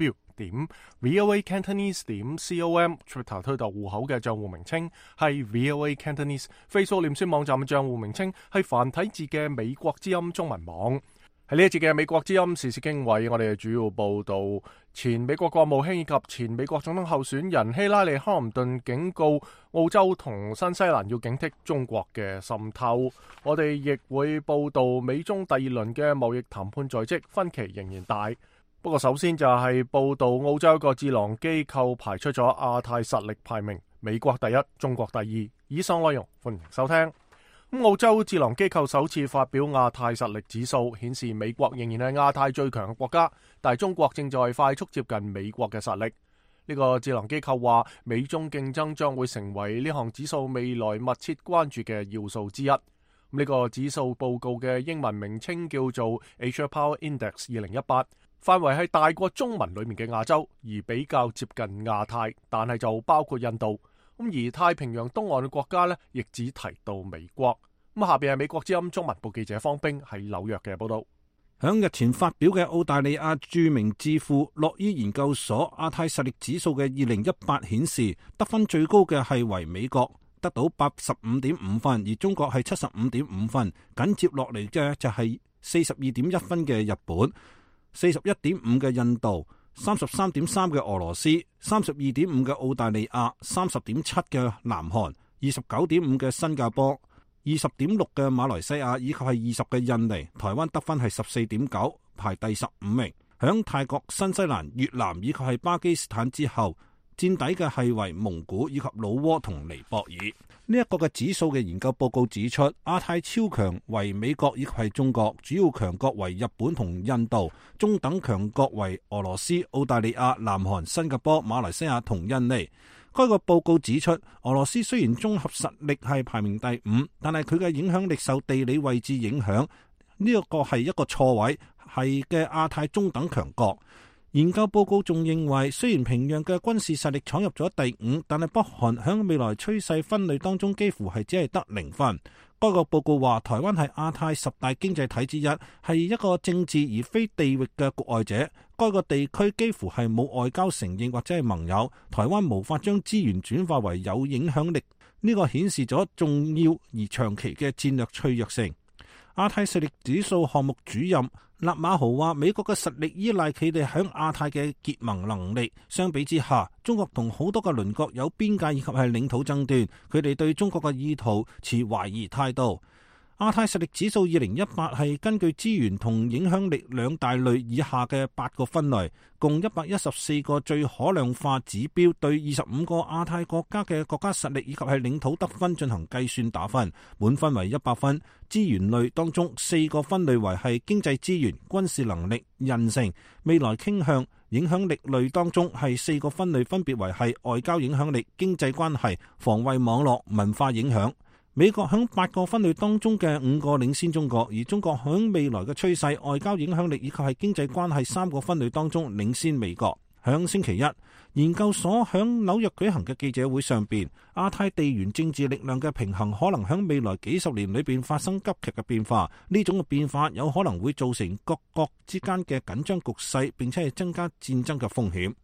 3w.voacantonese.com。Twitter 推特戶口嘅賬戶名稱係 VOA Cantonese。Facebook 臉書網站嘅賬戶名稱係繁體字嘅美國之音中文網。喺呢一節嘅美國之音時事經緯，我哋主要報道前美國國務卿以及前美國總統候選人希拉里·克林頓警告澳洲同新西蘭要警惕中國嘅滲透。我哋亦會報道美中第二輪嘅貿易談判在即，分歧仍然大。不過首先就係報道澳洲一個智囊機構排出咗亞太實力排名，美國第一，中國第二。以上內容歡迎收聽。澳洲智囊機構首次發表亞太實力指數，顯示美國仍然係亞太最強嘅國家，但係中國正在快速接近美國嘅實力。呢個智囊機構話，美中競爭將會成為呢項指數未來密切關注嘅要素之一。呢個指數報告嘅英文名稱叫做 Asia Power Index 2018，範圍係大過中文裏面嘅亞洲，而比較接近亞太，但係就包括印度。而太平洋東岸嘅國家呢，亦只提到美國。下邊係美國之音中文部記者方冰喺紐約嘅報道。 響日前發表嘅澳大利亞著名智庫洛伊研究所亞太實力指數嘅2018顯示，得分最高嘅係為美國，得到85.5分，而中國係75.5分，緊接落嚟嘅就係42.1分嘅日本、41.5嘅印度、33.3嘅俄羅斯、32.5嘅澳大利亞、30.7嘅南韓、29.5嘅新加坡、20.6嘅馬來西亞以及係20嘅印尼。台灣得分係14.9，排第15名。響泰國、新西蘭、越南以及係巴基斯坦之後，墊底嘅係為蒙古以及老撾同尼泊爾。呢一個嘅指數嘅研究報告指出，亞太超強為美國以及係中國，主要強國為日本同印度，中等強國為俄羅斯、澳大利亞、南韓、新加坡、馬來西亞同印尼。該個報告指出，俄羅斯雖然綜合實力係排名第5，但係佢嘅影響力受地理位置影響，呢一個係一個錯位，係嘅亞太中等強國。研究報告仲認為，雖然平壤嘅軍事實力闖入咗第5，但係北韓響未來趨勢分類當中幾乎係只係得0分。該個報告話，台灣係亞太10大經濟體之一，係一個政治而非地域嘅局外者。該個地區幾乎係冇外交承認或者係盟友，台灣無法將資源轉化為有影響力。呢個顯示咗重要而長期嘅戰略脆弱性。亞太實力指數項目主任納馬豪話，美國嘅實力依賴佢哋響亞太嘅結盟能力。相比之下，中國同好多個鄰國有邊界以及係領土爭端，佢哋對中國嘅意圖持懷疑態度。亞太實力指數2018係根據資源同影響力兩大類以下嘅8個分類，共114個最可量化指標，對25個亞太國家嘅國家實力以及係領土得分進行計算打分，滿分為100分。資源類當中4個分類為係經濟資源、軍事能力、韌性、未來傾向。影響力類當中係4個分類，分別為係外交影響力、經濟關係、防衛網絡、文化影響。美國響8個分類當中嘅5個領先中國，而中國響未來嘅趨勢、外交影響力以及係經濟關係3個分類當中領先美國。響星期一，研究所響紐約舉行嘅記者會上邊，亞太地緣政治力量嘅平衡可能響未來幾十年裏邊發生急劇嘅變化，呢種嘅變化有可能會造成各國之間嘅緊張局勢，並且係增加戰爭嘅風險。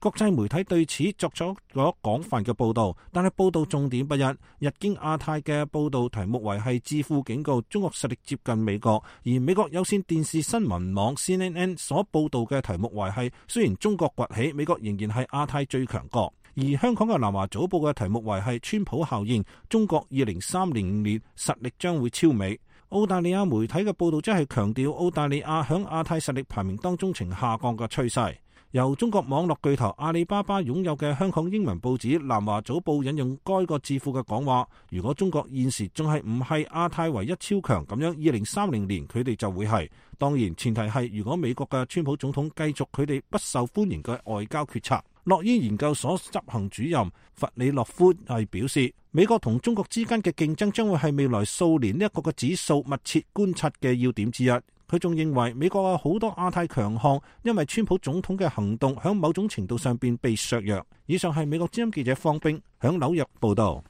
國際媒體對此作出咗廣泛嘅報導，但係報導重點不一。日經亞太嘅報導題目為係智庫警告中國實力接近美國，而美國有線電視新聞網 CNN 所報導嘅題目為係雖然中國崛起，美國仍然係亞太最強國。而香港嘅南華早報嘅題目為係川普效應，中國2030年實力將會超美。澳大利亞媒體嘅報導則係強調澳大利亞響亞太實力排名當中呈下降嘅趨勢。由中國網絡巨頭阿里巴巴擁有嘅香港英文報紙南華早報引用該個智庫嘅講話，如果中國現時仲係唔係亞太唯一超強咁樣，2030年佢哋就會係。當然前提係如果美國嘅川普總統繼續佢哋不受歡迎嘅外交決策。諾伊研究所執行主任弗里洛夫係表示，美國同中國之間嘅競爭將會係未來數年呢一個嘅指數密切觀察嘅要點之一。佢仲認為美國有好多亞太強項，因為川普總統嘅行動喺某種程度上邊被削弱。以上係美國之音記者方冰響紐約報道。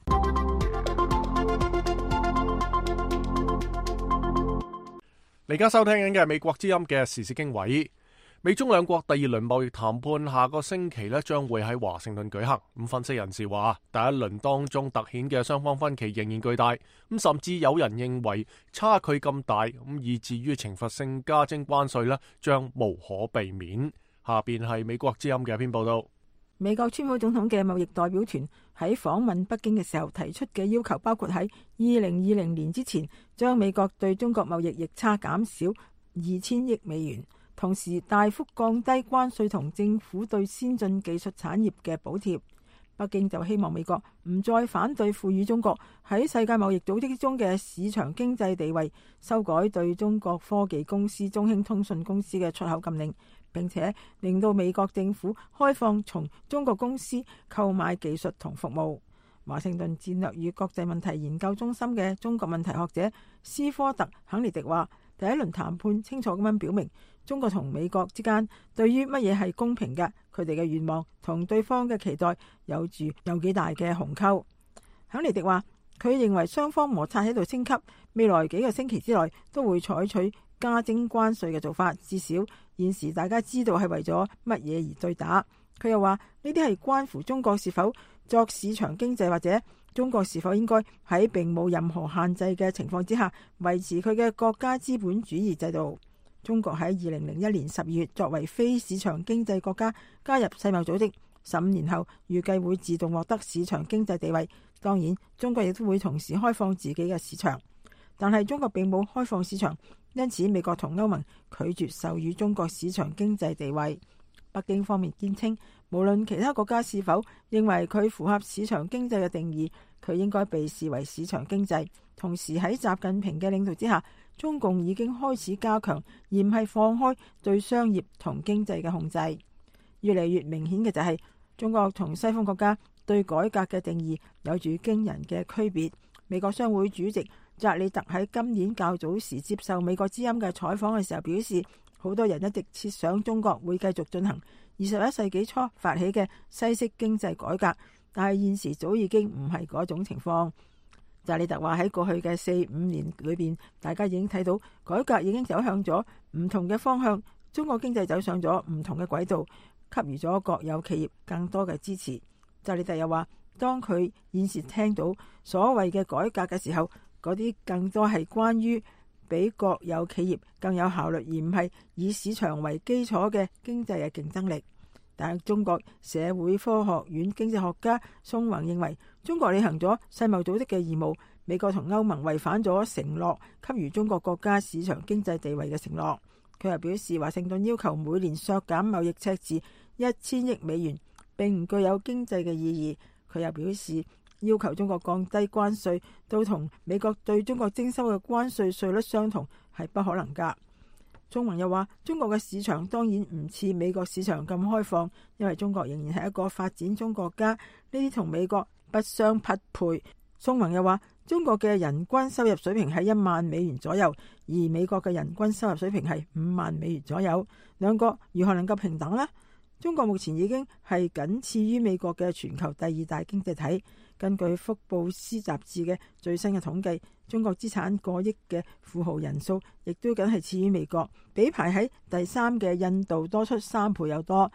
你而家收聽緊嘅係美國之音嘅時事經緯。美中兩國第二輪貿易談判下個星期將會喺華盛頓舉行。咁分析人士話，第一輪當中突顯嘅雙方分歧仍然巨大，咁甚至有人認為差距咁大，咁以至於懲罰性加徵關稅將無可避免。下邊係美國之音嘅一篇報道。 美國川普總統嘅貿易代表團喺訪問北京嘅時候提出嘅要求，包括喺2020年之前將美國對中國貿易逆差減少2000億美元。同時大幅降低關稅同政府對先進技術產業嘅補貼。北京就希望美國唔再反對賦予中國喺世界貿易組織中嘅市場經濟地位，修改對中國科技公司中興通訊公司嘅出口禁令，並且令到美國政府開放從中國公司購買技術同服務。華盛頓戰略與國際問題研究中心嘅中國問題學者斯科特肯尼迪話，第一輪談判清楚咁樣表明，中國同美國之間對於乜嘢係公平嘅，佢哋嘅願望同對方嘅期待有幾大嘅鴻溝。肯尼迪話，佢認為雙方摩擦喺度升級，未來幾個星期之內都會採取加徵關稅嘅做法，至少現時大家知道係為咗乜嘢而對打。佢又話，呢啲係關乎中國是否作市場經濟，或者中國是否應該喺並冇任何限制嘅情況之下維持佢嘅國家資本主義制度。中國喺2001年12月作為非市場經濟國家加入世貿組織，15年後預計會自動獲得市場經濟地位。當然，中國亦都會同時開放自己嘅市場，但係中國並冇開放市場，因此美國同歐盟拒絕授予中國市場經濟地位。北京方面堅稱，無論其他國家是否認為佢符合市場經濟嘅定義，佢應該被視為市場經濟。同時喺習近平嘅領導之下，中共已經開始加強而唔係放開對商業同經濟嘅控制。越嚟越明顯嘅就係中國同西方國家對改革嘅定義有住驚人嘅區別。美國商會主席扎里特喺今年較早時接受美國之音嘅採訪嘅時候表示，好多人一直設想中國會繼續進行21世紀初發起嘅西式經濟改革，但係現時早已經唔係嗰種情況。扎里特話，喺過去嘅4-5年裏邊，大家已經睇到改革已經走向咗唔同嘅方向，中國經濟走上咗唔同嘅軌道，給予咗國有企業更多嘅支持。扎里特又話，當佢現時聽到所謂嘅改革嘅時候，嗰啲更多係關於比國有企業更有效率，而唔係以市場為基礎嘅經濟嘅競爭力。但係中國社會科學院經濟學家宋宏認為，中國履行咗世貿組織嘅義務，美國同歐盟違反咗承諾給予中國國家市場經濟地位嘅承諾。佢又表示，華盛頓要求每年削減貿易赤字1000億美元並唔具有經濟嘅意義。佢又表示，要求中國降低關稅到同美國對中國徵收嘅關稅稅率相同係不可能㗎。宋宏又話，中國嘅市場當然唔似美國市場咁開放，因為中國仍然係一個發展中國家，呢啲同美國不相匹配。宋宏又話，中國嘅人均收入水平係1萬美元左右，而美國嘅人均收入水平係5萬美元左右，兩國如何能夠平等呢？中國目前已經係僅次於美國嘅全球第2大經濟體。根據福布斯雜誌嘅最新嘅統計，中國資產過億嘅富豪人數亦都僅係次於美國，比排喺第3嘅印度多出3倍有多，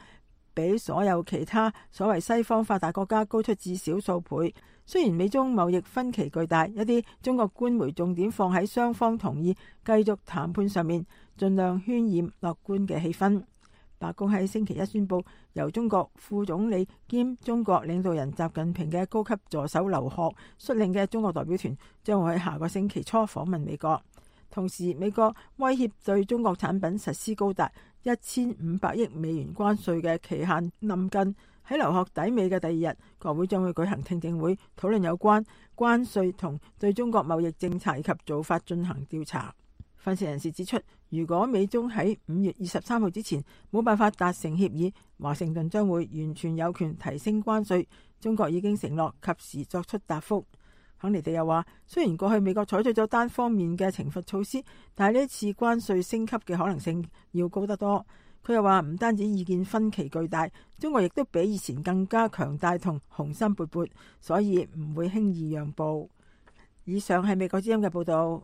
比所有其他所謂西方發達國家高出至少數倍。雖然美中貿易分歧巨大，一啲中國官媒重點放喺雙方同意繼續談判上面，盡量渲染樂觀嘅氣氛。白宮喺星期一宣布，由中國副總理兼中國領導人習近平嘅高級助手劉鶴率領嘅中國代表團將會喺下個星期初訪問美國。同時，美國威脅對中國產品實施高達1500億美元關稅嘅期限臨近。喺劉鶴抵美嘅第二日，國會將會舉行聽證會，討論有關關稅同對中國貿易政策以及做法進行調查。分析人士指出，如果美中喺5月23號之前冇辦法達成協議，華盛頓將會完全有權提升關稅。中國已經承諾及時作出答覆。肯尼迪又話，雖然過去美國採取咗單方面嘅懲罰措施，但係呢次關稅升級嘅可能性要高得多。佢又話，唔單止意見分歧巨大，中國亦都比以前更加強大同雄心勃勃，所以唔會輕易讓步。以上係美國之音嘅報導。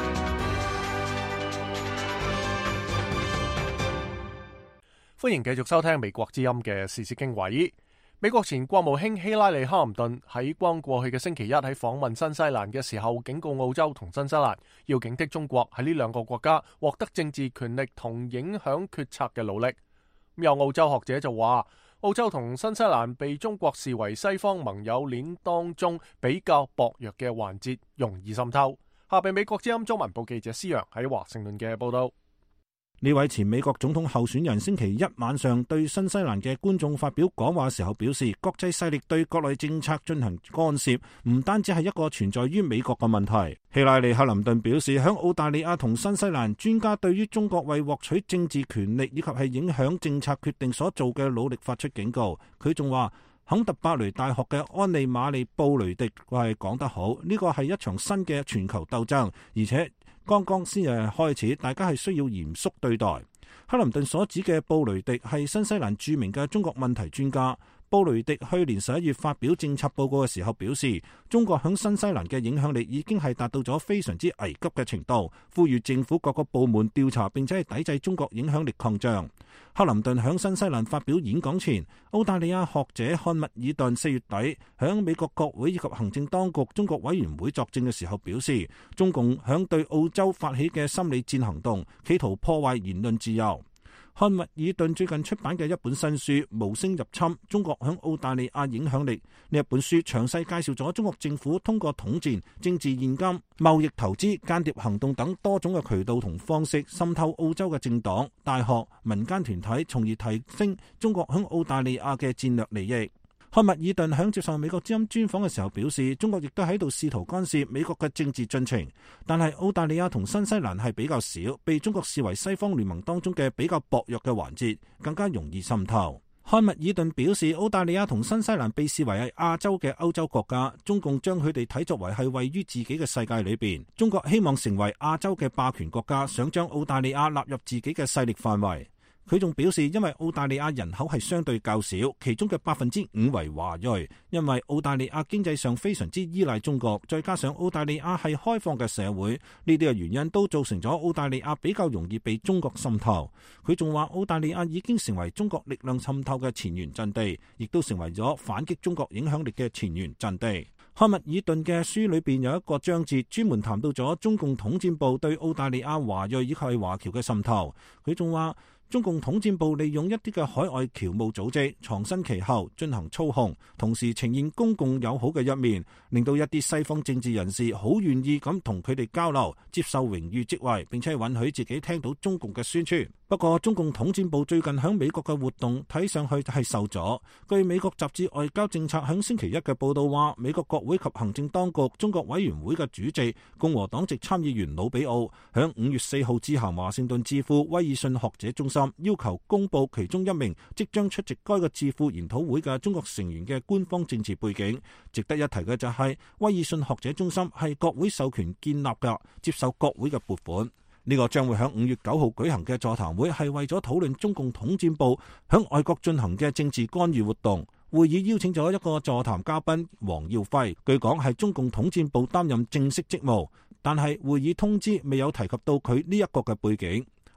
歡迎繼續收聽美國之音嘅時事經緯。美國前國務卿希拉里·克林頓喺剛過去嘅星期一喺訪問新西蘭嘅時候，警告澳洲同新西蘭要警惕中國喺呢兩個國家獲得政治權力同影響決策嘅努力。有澳洲學者就話，澳洲同新西蘭被中國視為西方盟友鏈當中比較薄弱嘅環節，容易滲透。下邊美國之音中文部記者施陽喺華盛頓嘅報道。 呢位前美國總統候選人星期一晚上對新西蘭嘅觀眾發表講話時候表示，國際勢力對國內政策進行干涉，唔單止係一個存在於美國嘅問題。希拉里·克林頓表示，響澳大利亞同新西蘭專家對於中國為獲取政治權力以及係影響政策決定所做嘅努力發出警告。佢仲話，肯特伯雷大學嘅安利瑪利布雷迪係講得好，呢個係一場新嘅全球鬥爭，而且剛剛先係開始，大家係需要嚴肅對待。克林頓所指嘅布雷迪係新西蘭著名嘅中國問題專家。布雷迪去年11月發表政策報告嘅時候表示，中國響新西蘭嘅影響力已經係達到咗非常之危急嘅程度，呼籲政府各個部門調查並且係抵制中國影響力擴張。克林頓響新西蘭發表演講前，澳大利亞學者漢密爾頓4月底響美國國會以及行政當局中國委員會作證嘅時候表示，中共響對澳洲發起嘅心理戰行動，企圖破壞言論自由。漢密爾頓最近出版嘅一本新書《無聲入侵：中國響澳大利亞影響力》，呢一本書詳細介紹咗中國政府通過統戰、政治現金、貿易投資、間諜行動等多種嘅渠道同方式滲透澳洲嘅政黨、大學、民間團體，從而提升中國響澳大利亞嘅戰略利益。漢密爾頓響接受美國之音專訪嘅時候表示，中國亦都喺度試圖干涉美國嘅政治進程，但係澳大利亞同新西蘭係比較少，被中國視為西方聯盟當中嘅比較薄弱嘅環節，更加容易滲透。漢密爾頓表示，澳大利亞同新西蘭被視為係亞洲嘅歐洲國家，中共將佢哋睇作為係位於自己嘅世界裏邊。中國希望成為亞洲嘅霸權國家，想將澳大利亞納入自己嘅勢力範圍。佢仲表示，因為澳大利亞人口係相對較少，其中嘅5%為華裔，因為澳大利亞經濟上非常之依賴中國，再加上澳大利亞係開放嘅社會，呢啲嘅原因都造成咗澳大利亞比較容易被中國滲透。佢仲話，澳大利亞已經成為中國力量滲透嘅前沿陣地，亦都成為咗反擊中國影響力嘅前沿陣地。漢密爾頓嘅書裏邊有一個章節專門談到咗中共統戰部對澳大利亞華裔以及係華僑嘅滲透。佢仲話，中共統戰部利用一啲嘅海外僑務組織藏身其後進行操控，同時呈現公共友好嘅一面，令到一啲西方政治人士好願意咁同佢哋交流，接受榮譽職位，並且允許自己聽到中共嘅宣傳。不過中共統戰部最近響美國嘅活動睇上去係受阻。據美國雜誌外交政策響星期一嘅報道話，美國國會及行政當局中國委員會嘅主席共和黨籍參議員魯比奧響5月4號致函華盛頓智庫威爾遜學者中心，要求公布其中一名即將出席該個智庫研討會嘅中國成員嘅官方政治背景。值得一提嘅就係威爾遜學者中心係國會授權建立嘅，接受國會嘅撥款。呢個將會喺5月9號舉行嘅座談會係為咗討論中共統戰部響外國進行嘅政治干預活動。會議邀請咗一個座談嘉賓黃耀輝，據講係中共統戰部擔任正式職務，但係會議通知未有提及到佢呢一個嘅背景。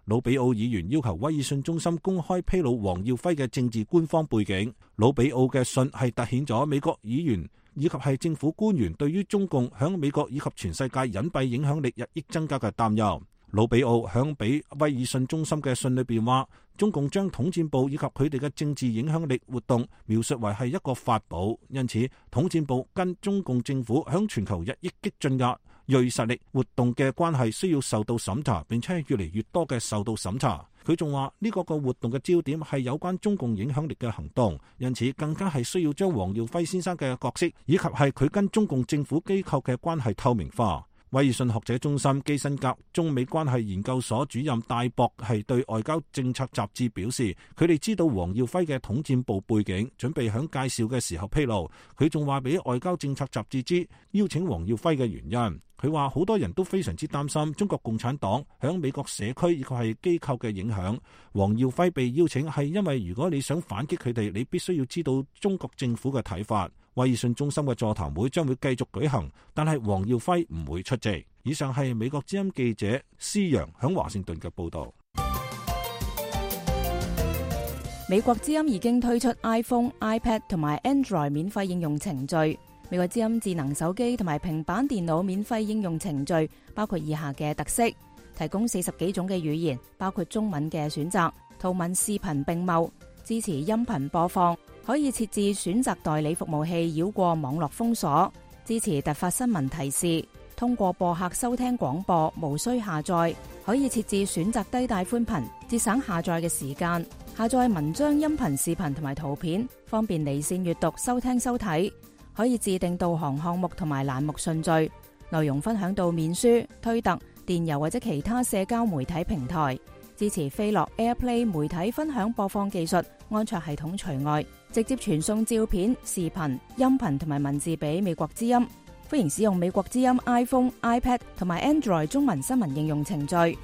魯比奧議員要求威爾遜中心公開披露黃耀輝嘅政治官方背景。魯比奧嘅信係凸顯咗美國議員以及係政府官員對於中共響美國以及全世界隱蔽影響力日益增加嘅擔憂。魯比奧響俾威爾遜中心嘅信裏邊話，中共將統戰部以及佢哋嘅政治影響力活動描述為係一個法寶，因此統戰部跟中共政府響全球日益激進嘅銳實力活動嘅關係需要受到審查，並且係越嚟越多嘅受到審查。佢仲話呢個活動嘅焦點係有關中共影響力嘅行動，因此更加係需要將黃耀輝先生嘅角色以及係佢跟中共政府機構嘅關係透明化。威爾遜學者中心基辛格中美關係研究所主任戴博係對外交政策雜誌表示，佢哋知道黃耀輝嘅統戰部背景，準備響介紹嘅時候披露。佢仲話俾外交政策雜誌知邀請黃耀輝嘅原因。佢話好多人都非常之擔心中國共產黨響美國社區以及係機構嘅影響。黃耀輝被邀請係因為如果你想反擊佢哋，你必須要知道中國政府嘅睇法。威爾遜中心嘅座談會將會繼續舉行，但係黃耀輝唔會出席。以上係美國之音記者施陽響華盛頓嘅報道。 美國之音已經推出 iPhone、iPad 同埋 Android 免費應用程序。美國之音智能手機同埋平板電腦免費應用程序包括以下嘅特色：提供40幾種嘅語言，包括中文嘅選擇，圖文視頻並茂，支持音頻播放，可以設置選擇代理服務器繞過網絡封鎖，支持突發新聞提示，通過播客收聽廣播，無需下載，可以設置選擇低帶寬頻，節省下載嘅時間，下載文章、音頻、視頻同埋圖片，方便離線閱讀、收聽收睇，可以自定導航項目同埋欄目順序，內容分享到面書、推特、電郵或者其他社交媒體平台，支持飛樂 AirPlay 媒體分享播放技術，安卓系統除外，直接傳送照片、視頻、音頻同埋文字俾美國之音。歡迎使用美國之音 iPhone、iPad 同埋 Android 中文新聞應用程序。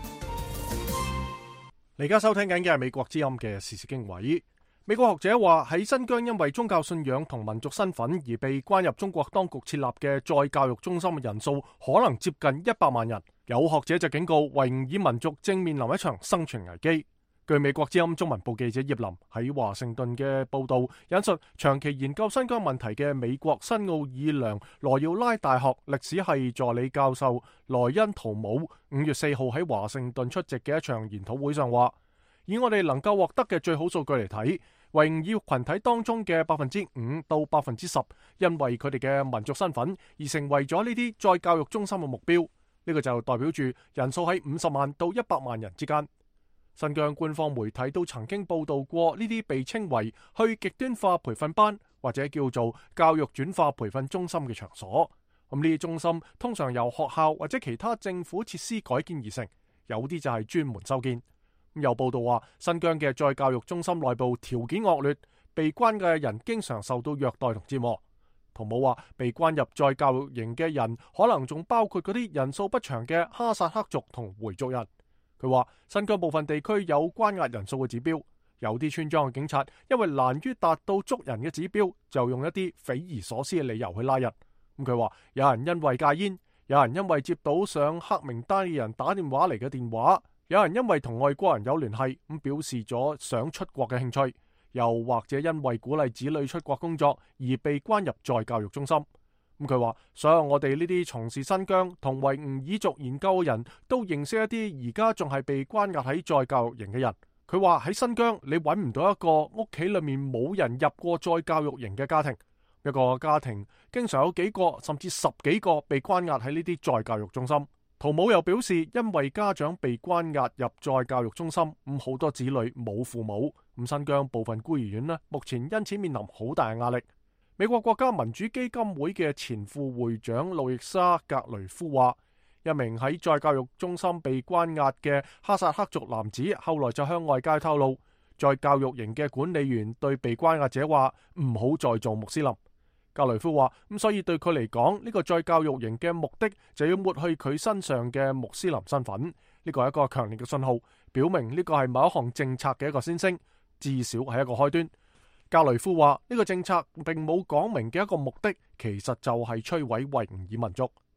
你而家收聽緊嘅係美國之音嘅時事經緯。美國學者話喺新疆因為宗教信仰同民族身份而被關入中國當局設立嘅再教育中心嘅人數可能接近100萬人。有學者就警告維吾爾民族正面臨一場生存危機。據美國之音中文部記者葉林喺華盛頓嘅報道引述，長期研究新疆問題嘅美國新奧爾良羅耀拉大學歷史系助理教授萊恩圖姆5月4號喺華盛頓出席嘅一場研討會上話，以我哋能夠獲得嘅最好數據嚟睇，維吾爾群體當中嘅5%到10%，因為佢哋嘅民族身份而成為咗呢啲再教育中心嘅目標。呢個就代表住人數喺50萬到100萬人之間。新疆官方媒體都曾經報道過呢啲被稱為去極端化培訓班或者叫做教育轉化培訓中心嘅場所。咁呢啲中心通常由學校或者其他政府設施改建而成，有啲就係專門修建。有報道話，新疆嘅再教育中心內部條件惡劣，被關嘅人經常受到虐待同折磨。圖姆話，被關入再教育營嘅人可能仲包括嗰啲人數不詳嘅哈薩克族同回族人。佢話，新疆部分地區有關押人數嘅指標，有啲村莊嘅警察因為難於達到捉人嘅指標，就用一啲匪夷所思嘅理由去拉人。佢話，有人因為戒煙，有人因為接到上黑名單嘅人打電話嚟嘅電話，有人因為同外國人有聯繫，咁表示咗想出國嘅興趣，又或者因為鼓勵子女出國工作而被關入再教育中心。佢話，所有我哋呢啲從事新疆同維吾爾族研究嘅人都認識一啲而家仲係被關押喺再教育營嘅人。佢話，喺新疆你揾唔到一個屋企裏面冇人入過再教育營嘅家庭，一個家庭經常有幾個甚至10幾個被關押喺呢啲再教育中心。圖姆又表示，因為家長被關押入再教育中心，咁好多子女冇父母，咁新疆部分孤兒院呢，目前因此面臨好大嘅壓力。美國國家民主基金會嘅前副會長路易莎格雷夫話，一名喺再教育中心被關押嘅哈薩克族男子後來就向外界透露，再教育營嘅管理員對被關押者話唔好再做穆斯林。格雷夫話，咁所以對佢嚟講，呢個再教育營嘅目的就要抹去佢身上嘅穆斯林身份。呢個係一個強烈嘅信號，表明呢個係某一項政策嘅一個先聲，至少係一個開端。格雷夫話，呢個政策並冇講明嘅一個目的，其實就係摧毀維吾爾民族。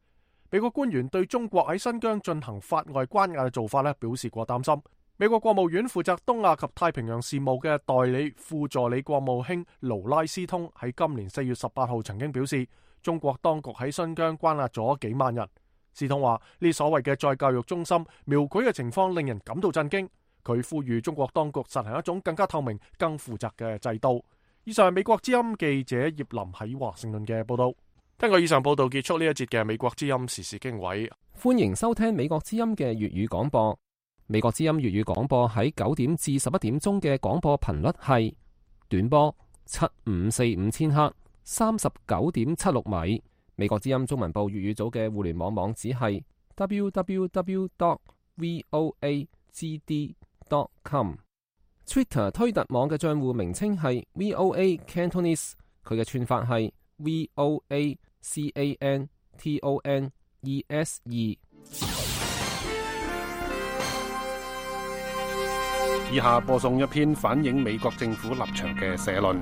美國官員對中國喺新疆進行法外關押嘅做法表示過擔心。美國國務院負責東亞及太平洋事務嘅代理副助理國務卿勞拉斯通喺今年4月18號曾經表示，中國當局喺新疆關押咗幾萬人。斯通話呢所謂嘅再教育中心描繪嘅情況令人感到震驚。佢呼籲中國當局實行一種更加透明、更負責嘅制度。以上係美國之音記者葉林喺華盛頓嘅報道。聽過以上報道，結束呢一節嘅美國之音時事經緯。 歡迎收聽美國之音嘅粵語廣播。美國之音粵語廣播喺9點至11點鐘嘅廣播頻率係短波7545千赫39.76米。美國之音中文部粵語組嘅互聯網網址係 www.voagd.com。Twitter 推特網嘅賬戶名稱係 VOA Cantonese， 佢嘅串法係 VOACANTONESE。 以下播送一篇反映美國政府立場嘅社論。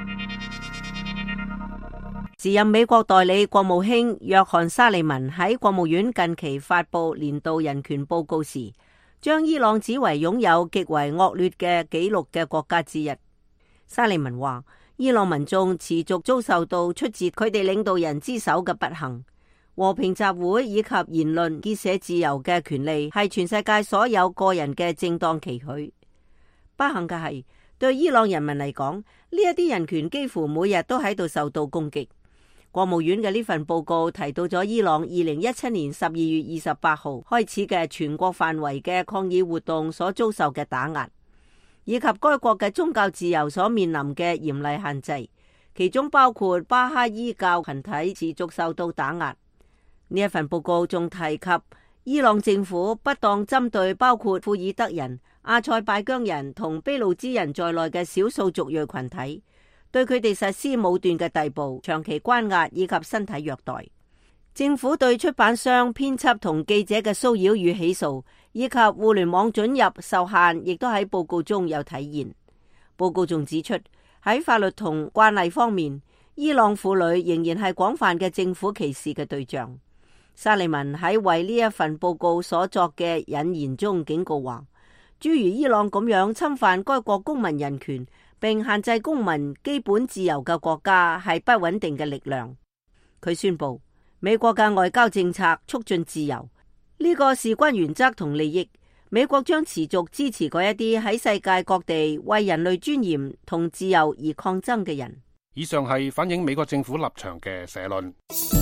時任美國代理國務卿約翰沙利文喺國務院近期發佈年度人權報告時，將伊朗指為擁有極為惡劣嘅紀錄嘅國家之一。沙利文話，伊朗民眾持續遭受到出自佢哋領導人之手嘅不幸。和平集會以及言論結社自由嘅權利係全世界所有個人嘅正當期許。不幸嘅係，對伊朗人民嚟講，呢一啲人權幾乎每日都喺度受到攻擊。國務院嘅呢份報告提到咗伊朗2017年12月28號開始嘅全國範圍嘅抗議活動所遭受嘅打壓，以及該國嘅宗教自由所面臨嘅嚴厲限制，其中包括巴哈伊教群體持續受到打壓。呢一份報告仲提及伊朗政府不當針對包括庫爾德人、阿塞拜疆人同俾路支人在內嘅少數族裔群體，對佢哋實施武斷嘅逮捕、長期關押以及身體虐待。政府對出版商、編輯同記者嘅騷擾與起訴，以及互聯網准入受限，亦都喺報告中有體現。報告仲指出，喺法律同慣例方面，伊朗婦女仍然係廣泛嘅政府歧視嘅對象。沙利文喺為呢一份報告所作嘅引言中警告話，諸如伊朗咁樣侵犯該國公民人權並限制公民基本自由嘅國家係不穩定嘅力量。佢宣布，美國嘅外交政策促進自由，呢個事關原則同利益。美國將持續支持嗰一啲喺世界各地為人類尊嚴同自由而抗爭嘅人。 以上係反映美國政府立場嘅社論。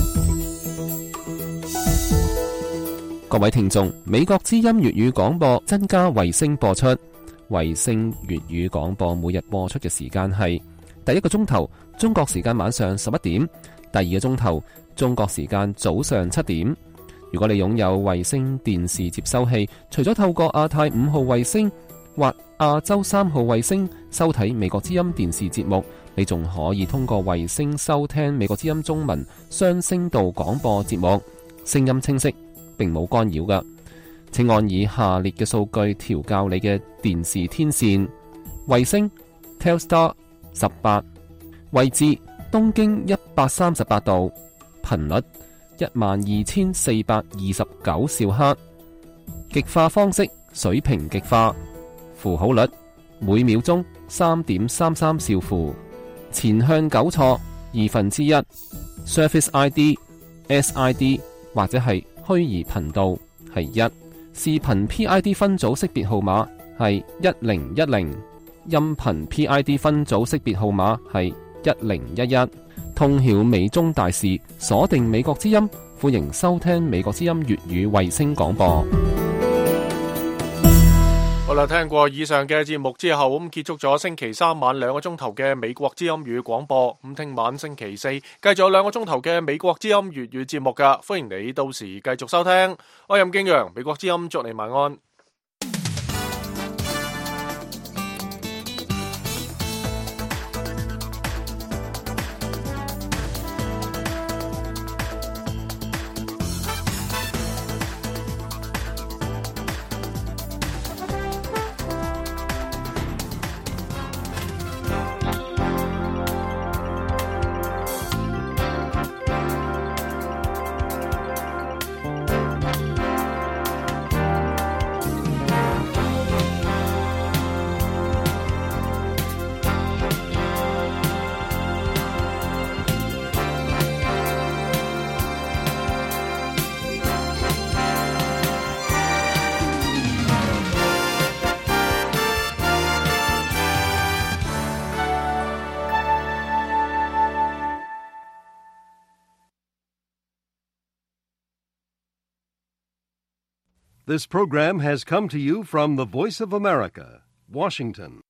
各位聽眾，美國之音粵語廣播增加衛星播出。衛星粵語廣播每日播出嘅時間係第一個鐘頭中國時間晚上11點，第二個鐘頭中國時間早上7點。如果你擁有衛星電視接收器，除咗透過亞太5號衛星或亞洲3號衛星收睇美國之音電視節目，你仲可以通過衛星收聽美國之音中文雙聲道廣播節目，聲音清晰，並冇干擾㗎。請按以下列嘅數據調校你嘅電視天線：衛星 Telstar 18，位置東經138度，頻率12429兆赫，極化方式水平極化，符號率每秒鐘3.33兆符，前向糾錯1/2， Surface ID、SID 或者係虛擬頻道係1，視頻 PID 分組識別號碼係1010，音頻 PID 分組識別號碼係1011。通曉美中大事，鎖定美國之音，歡迎收聽美國之音粵語衛星廣播。 好啦，聽過以上嘅節目之後，咁結束咗星期三晚2個鐘頭嘅美國之音粵語廣播。咁聽晚星期四繼續有2個鐘頭嘅美國之音粵語節目噶，歡迎你到時繼續收聽。我任敬陽，美國之音祝你晚安。 This program has come to you from the Voice of America, Washington.